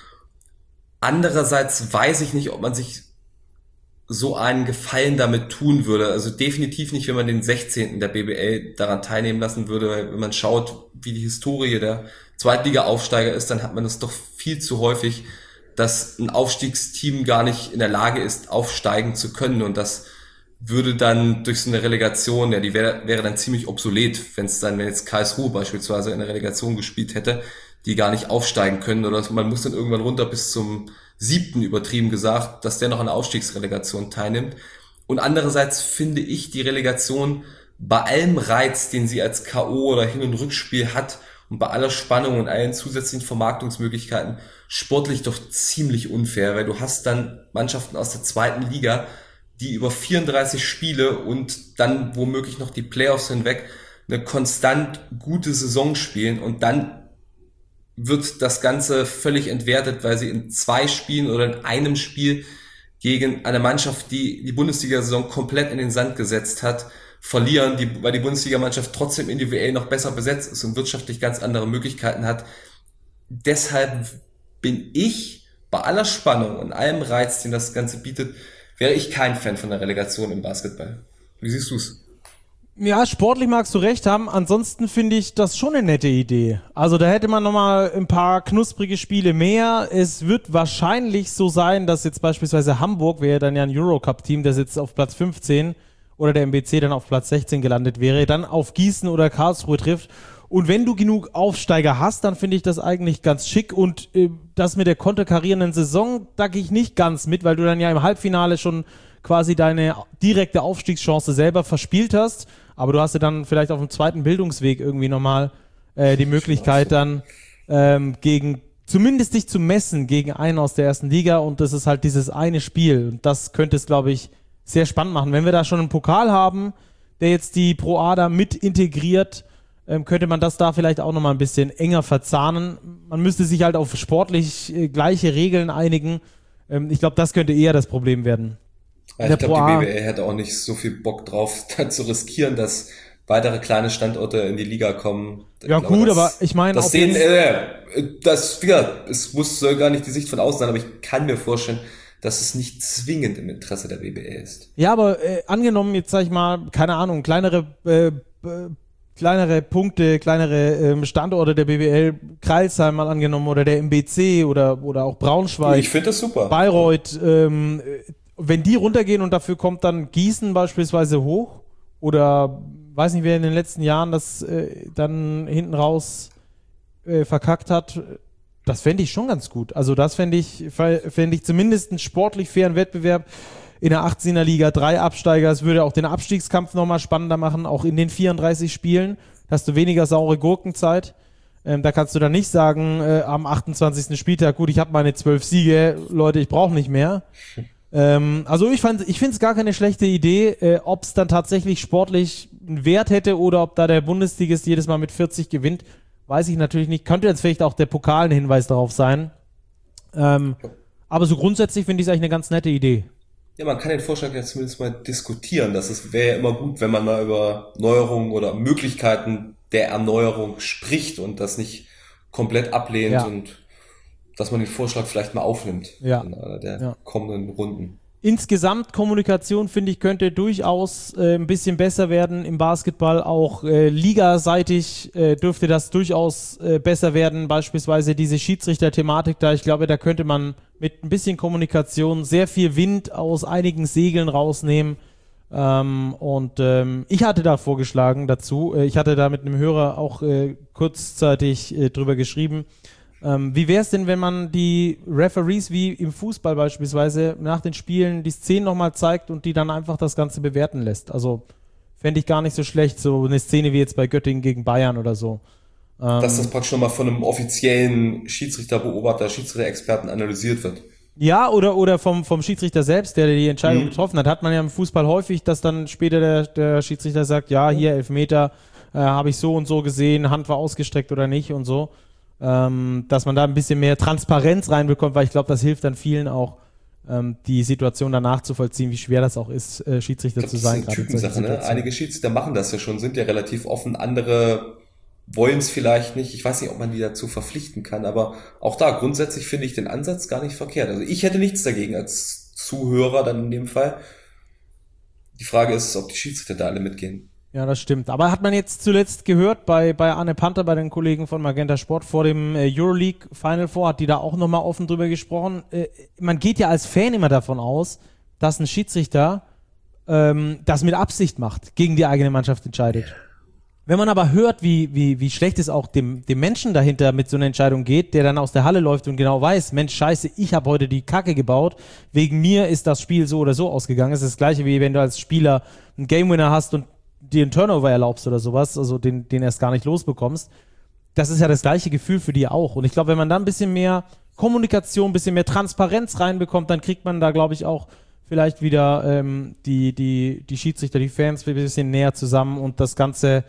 Andererseits weiß ich nicht, ob man sich so einen Gefallen damit tun würde. Also definitiv nicht, wenn man den 16. der BBL daran teilnehmen lassen würde, weil wenn man schaut, wie die Historie der Zweitliga-Aufsteiger ist, dann hat man das doch viel zu häufig, dass ein Aufstiegsteam gar nicht in der Lage ist, aufsteigen zu können, und das würde dann durch so eine Relegation, ja, die wäre dann ziemlich obsolet, wenn jetzt Karlsruhe beispielsweise in der Relegation gespielt hätte, die gar nicht aufsteigen können, oder man muss dann irgendwann runter bis zum 7. übertrieben gesagt, dass der noch an der Aufstiegsrelegation teilnimmt. Und andererseits finde ich die Relegation bei allem Reiz, den sie als K.O. oder Hin- und Rückspiel hat und bei aller Spannung und allen zusätzlichen Vermarktungsmöglichkeiten sportlich doch ziemlich unfair, weil du hast dann Mannschaften aus der zweiten Liga, die über 34 Spiele und dann womöglich noch die Playoffs hinweg eine konstant gute Saison spielen, und dann wird das Ganze völlig entwertet, weil sie in 2 Spielen oder in einem Spiel gegen eine Mannschaft, die die Bundesliga-Saison komplett in den Sand gesetzt hat, verlieren, weil die Bundesliga-Mannschaft trotzdem individuell noch besser besetzt ist und wirtschaftlich ganz andere Möglichkeiten hat. Deshalb bin ich bei aller Spannung und allem Reiz, den das Ganze bietet, wäre ich kein Fan von der Relegation im Basketball. Wie siehst du's? Ja, sportlich magst du recht haben. Ansonsten finde ich das schon eine nette Idee. Also da hätte man nochmal ein paar knusprige Spiele mehr. Es wird wahrscheinlich so sein, dass jetzt beispielsweise Hamburg, wäre dann ja ein Eurocup-Team, das jetzt auf Platz 15 oder der MBC dann auf Platz 16 gelandet wäre, dann auf Gießen oder Karlsruhe trifft. Und wenn du genug Aufsteiger hast, dann finde ich das eigentlich ganz schick. Und das mit der konterkarierenden Saison, da gehe ich nicht ganz mit, weil du dann ja im Halbfinale schon quasi deine direkte Aufstiegschance selber verspielt hast. Aber du hast ja dann vielleicht auf dem zweiten Bildungsweg irgendwie nochmal die Möglichkeit dann zumindest dich zu messen gegen einen aus der ersten Liga, und das ist halt dieses eine Spiel. Und das könnte es, glaube ich, sehr spannend machen. Wenn wir da schon einen Pokal haben, der jetzt die Pro A da mit integriert, könnte man das da vielleicht auch nochmal ein bisschen enger verzahnen. Man müsste sich halt auf sportlich gleiche Regeln einigen. Ich glaube, das könnte eher das Problem werden. Ich glaube, die BBL hätte auch nicht so viel Bock drauf, da zu riskieren, dass weitere kleine Standorte in die Liga kommen. Ja gut, aber ich meine... soll gar nicht die Sicht von außen sein, aber ich kann mir vorstellen, dass es nicht zwingend im Interesse der BBL ist. Ja, aber angenommen jetzt, sag ich mal, keine Ahnung, kleinere Punkte, kleinere Standorte der BBL, Crailsheim mal angenommen oder der MBC oder auch Braunschweig. Ich finde das super. Bayreuth, wenn die runtergehen und dafür kommt dann Gießen beispielsweise hoch oder weiß nicht, wer in den letzten Jahren das dann hinten raus verkackt hat, das fände ich schon ganz gut. Also das fände ich zumindest einen sportlich fairen Wettbewerb in der 18er Liga, 3 Absteiger. Es würde auch den Abstiegskampf nochmal spannender machen, auch in den 34 Spielen. Da hast du weniger saure Gurkenzeit. Da kannst du dann nicht sagen, am 28. Spieltag, gut, ich habe meine 12 Siege, Leute, ich brauche nicht mehr. Also ich finde es gar keine schlechte Idee, ob es dann tatsächlich sportlich einen Wert hätte oder ob da der Bundesligist jedes Mal mit 40 gewinnt, weiß ich natürlich nicht. Könnte jetzt vielleicht auch der Pokal ein Hinweis darauf sein. Aber so grundsätzlich finde ich es eigentlich eine ganz nette Idee. Ja, man kann den Vorschlag ja zumindest mal diskutieren. Das wäre ja immer gut, wenn man mal über Neuerungen oder Möglichkeiten der Erneuerung spricht und das nicht komplett ablehnt und dass man den Vorschlag vielleicht mal aufnimmt in einer der kommenden Runden. Insgesamt Kommunikation, finde ich, könnte durchaus ein bisschen besser werden im Basketball. Auch ligaseitig dürfte das durchaus besser werden. Beispielsweise diese Schiedsrichter-Thematik da. Ich glaube, da könnte man mit ein bisschen Kommunikation sehr viel Wind aus einigen Segeln rausnehmen. Ich hatte da vorgeschlagen dazu. Ich hatte da mit einem Hörer auch kurzzeitig drüber geschrieben. Wie wäre es denn, wenn man die Referees wie im Fußball beispielsweise nach den Spielen die Szenen nochmal zeigt und die dann einfach das Ganze bewerten lässt? Also fände ich gar nicht so schlecht, so eine Szene wie jetzt bei Göttingen gegen Bayern oder so. Dass das praktisch nochmal von einem offiziellen Schiedsrichterbeobachter, Schiedsrichter-Experten analysiert wird. Ja, oder vom Schiedsrichter selbst, der die Entscheidung getroffen hat. Hat man ja im Fußball häufig, dass dann später der Schiedsrichter sagt, ja, hier Elfmeter, habe ich so und so gesehen, Hand war ausgestreckt oder nicht und so. Dass man da ein bisschen mehr Transparenz reinbekommt, weil ich glaube, das hilft dann vielen auch, die Situation danach zu vollziehen, wie schwer das auch ist, Schiedsrichter zu sein. Das ist eine Typensache, ne? Einige Schiedsrichter machen das ja schon, sind ja relativ offen, andere wollen es vielleicht nicht. Ich weiß nicht, ob man die dazu verpflichten kann, aber auch da grundsätzlich finde ich den Ansatz gar nicht verkehrt. Also ich hätte nichts dagegen als Zuhörer dann in dem Fall. Die Frage ist, ob die Schiedsrichter da alle mitgehen. Ja, das stimmt. Aber hat man jetzt zuletzt gehört bei Arne Panther, bei den Kollegen von Magenta Sport vor dem Euroleague Final Four, hat die da auch nochmal offen drüber gesprochen. Man geht ja als Fan immer davon aus, dass ein Schiedsrichter das mit Absicht macht, gegen die eigene Mannschaft entscheidet. Wenn man aber hört, wie schlecht es auch dem Menschen dahinter mit so einer Entscheidung geht, der dann aus der Halle läuft und genau weiß, Mensch, scheiße, ich habe heute die Kacke gebaut, wegen mir ist das Spiel so oder so ausgegangen. Es ist das Gleiche, wie wenn du als Spieler einen Game Winner hast und dir einen Turnover erlaubst oder sowas, also den erst gar nicht losbekommst. Das ist ja das gleiche Gefühl für die auch. Und ich glaube, wenn man da ein bisschen mehr Kommunikation, ein bisschen mehr Transparenz reinbekommt, dann kriegt man da, glaube ich, auch vielleicht wieder die Schiedsrichter, die Fans ein bisschen näher zusammen und das Ganze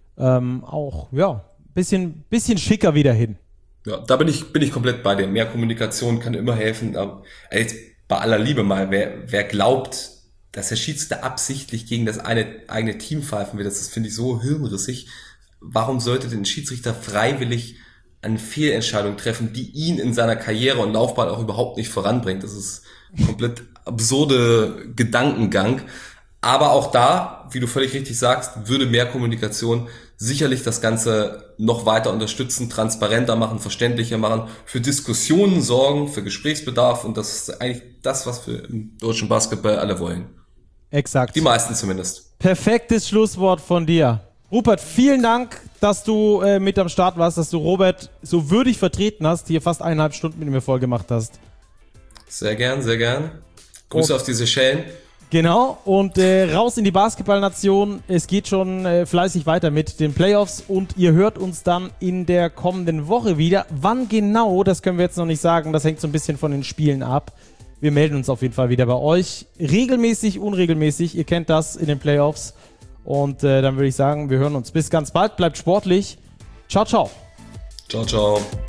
auch, ja, bisschen schicker wieder hin. Ja, da bin ich komplett bei dir. Mehr Kommunikation kann immer helfen. Aber jetzt bei aller Liebe mal, wer glaubt, dass der Schiedsrichter absichtlich gegen das eigene Team pfeifen will, das finde ich so hirnrissig. Warum sollte denn ein Schiedsrichter freiwillig eine Fehlentscheidung treffen, die ihn in seiner Karriere und Laufbahn auch überhaupt nicht voranbringt? Das ist komplett absurde Gedankengang. Aber auch da, wie du völlig richtig sagst, würde mehr Kommunikation sicherlich das Ganze noch weiter unterstützen, transparenter machen, verständlicher machen, für Diskussionen sorgen, für Gesprächsbedarf, und das ist eigentlich das, was wir im deutschen Basketball alle wollen. Exakt. Die meisten zumindest. Perfektes Schlusswort von dir. Rupert, vielen Dank, dass du mit am Start warst, dass du Robert so würdig vertreten hast, hier fast 1,5 Stunden mit mir voll gemacht hast. Sehr gern, sehr gern. Grüße auf die Seychellen. Genau, und raus in die Basketballnation. Es geht schon fleißig weiter mit den Playoffs und ihr hört uns dann in der kommenden Woche wieder. Wann genau, das können wir jetzt noch nicht sagen, das hängt so ein bisschen von den Spielen ab. Wir melden uns auf jeden Fall wieder bei euch. Regelmäßig, unregelmäßig, ihr kennt das in den Playoffs. Und dann würde ich sagen, wir hören uns bis ganz bald. Bleibt sportlich. Ciao, ciao. Ciao, ciao.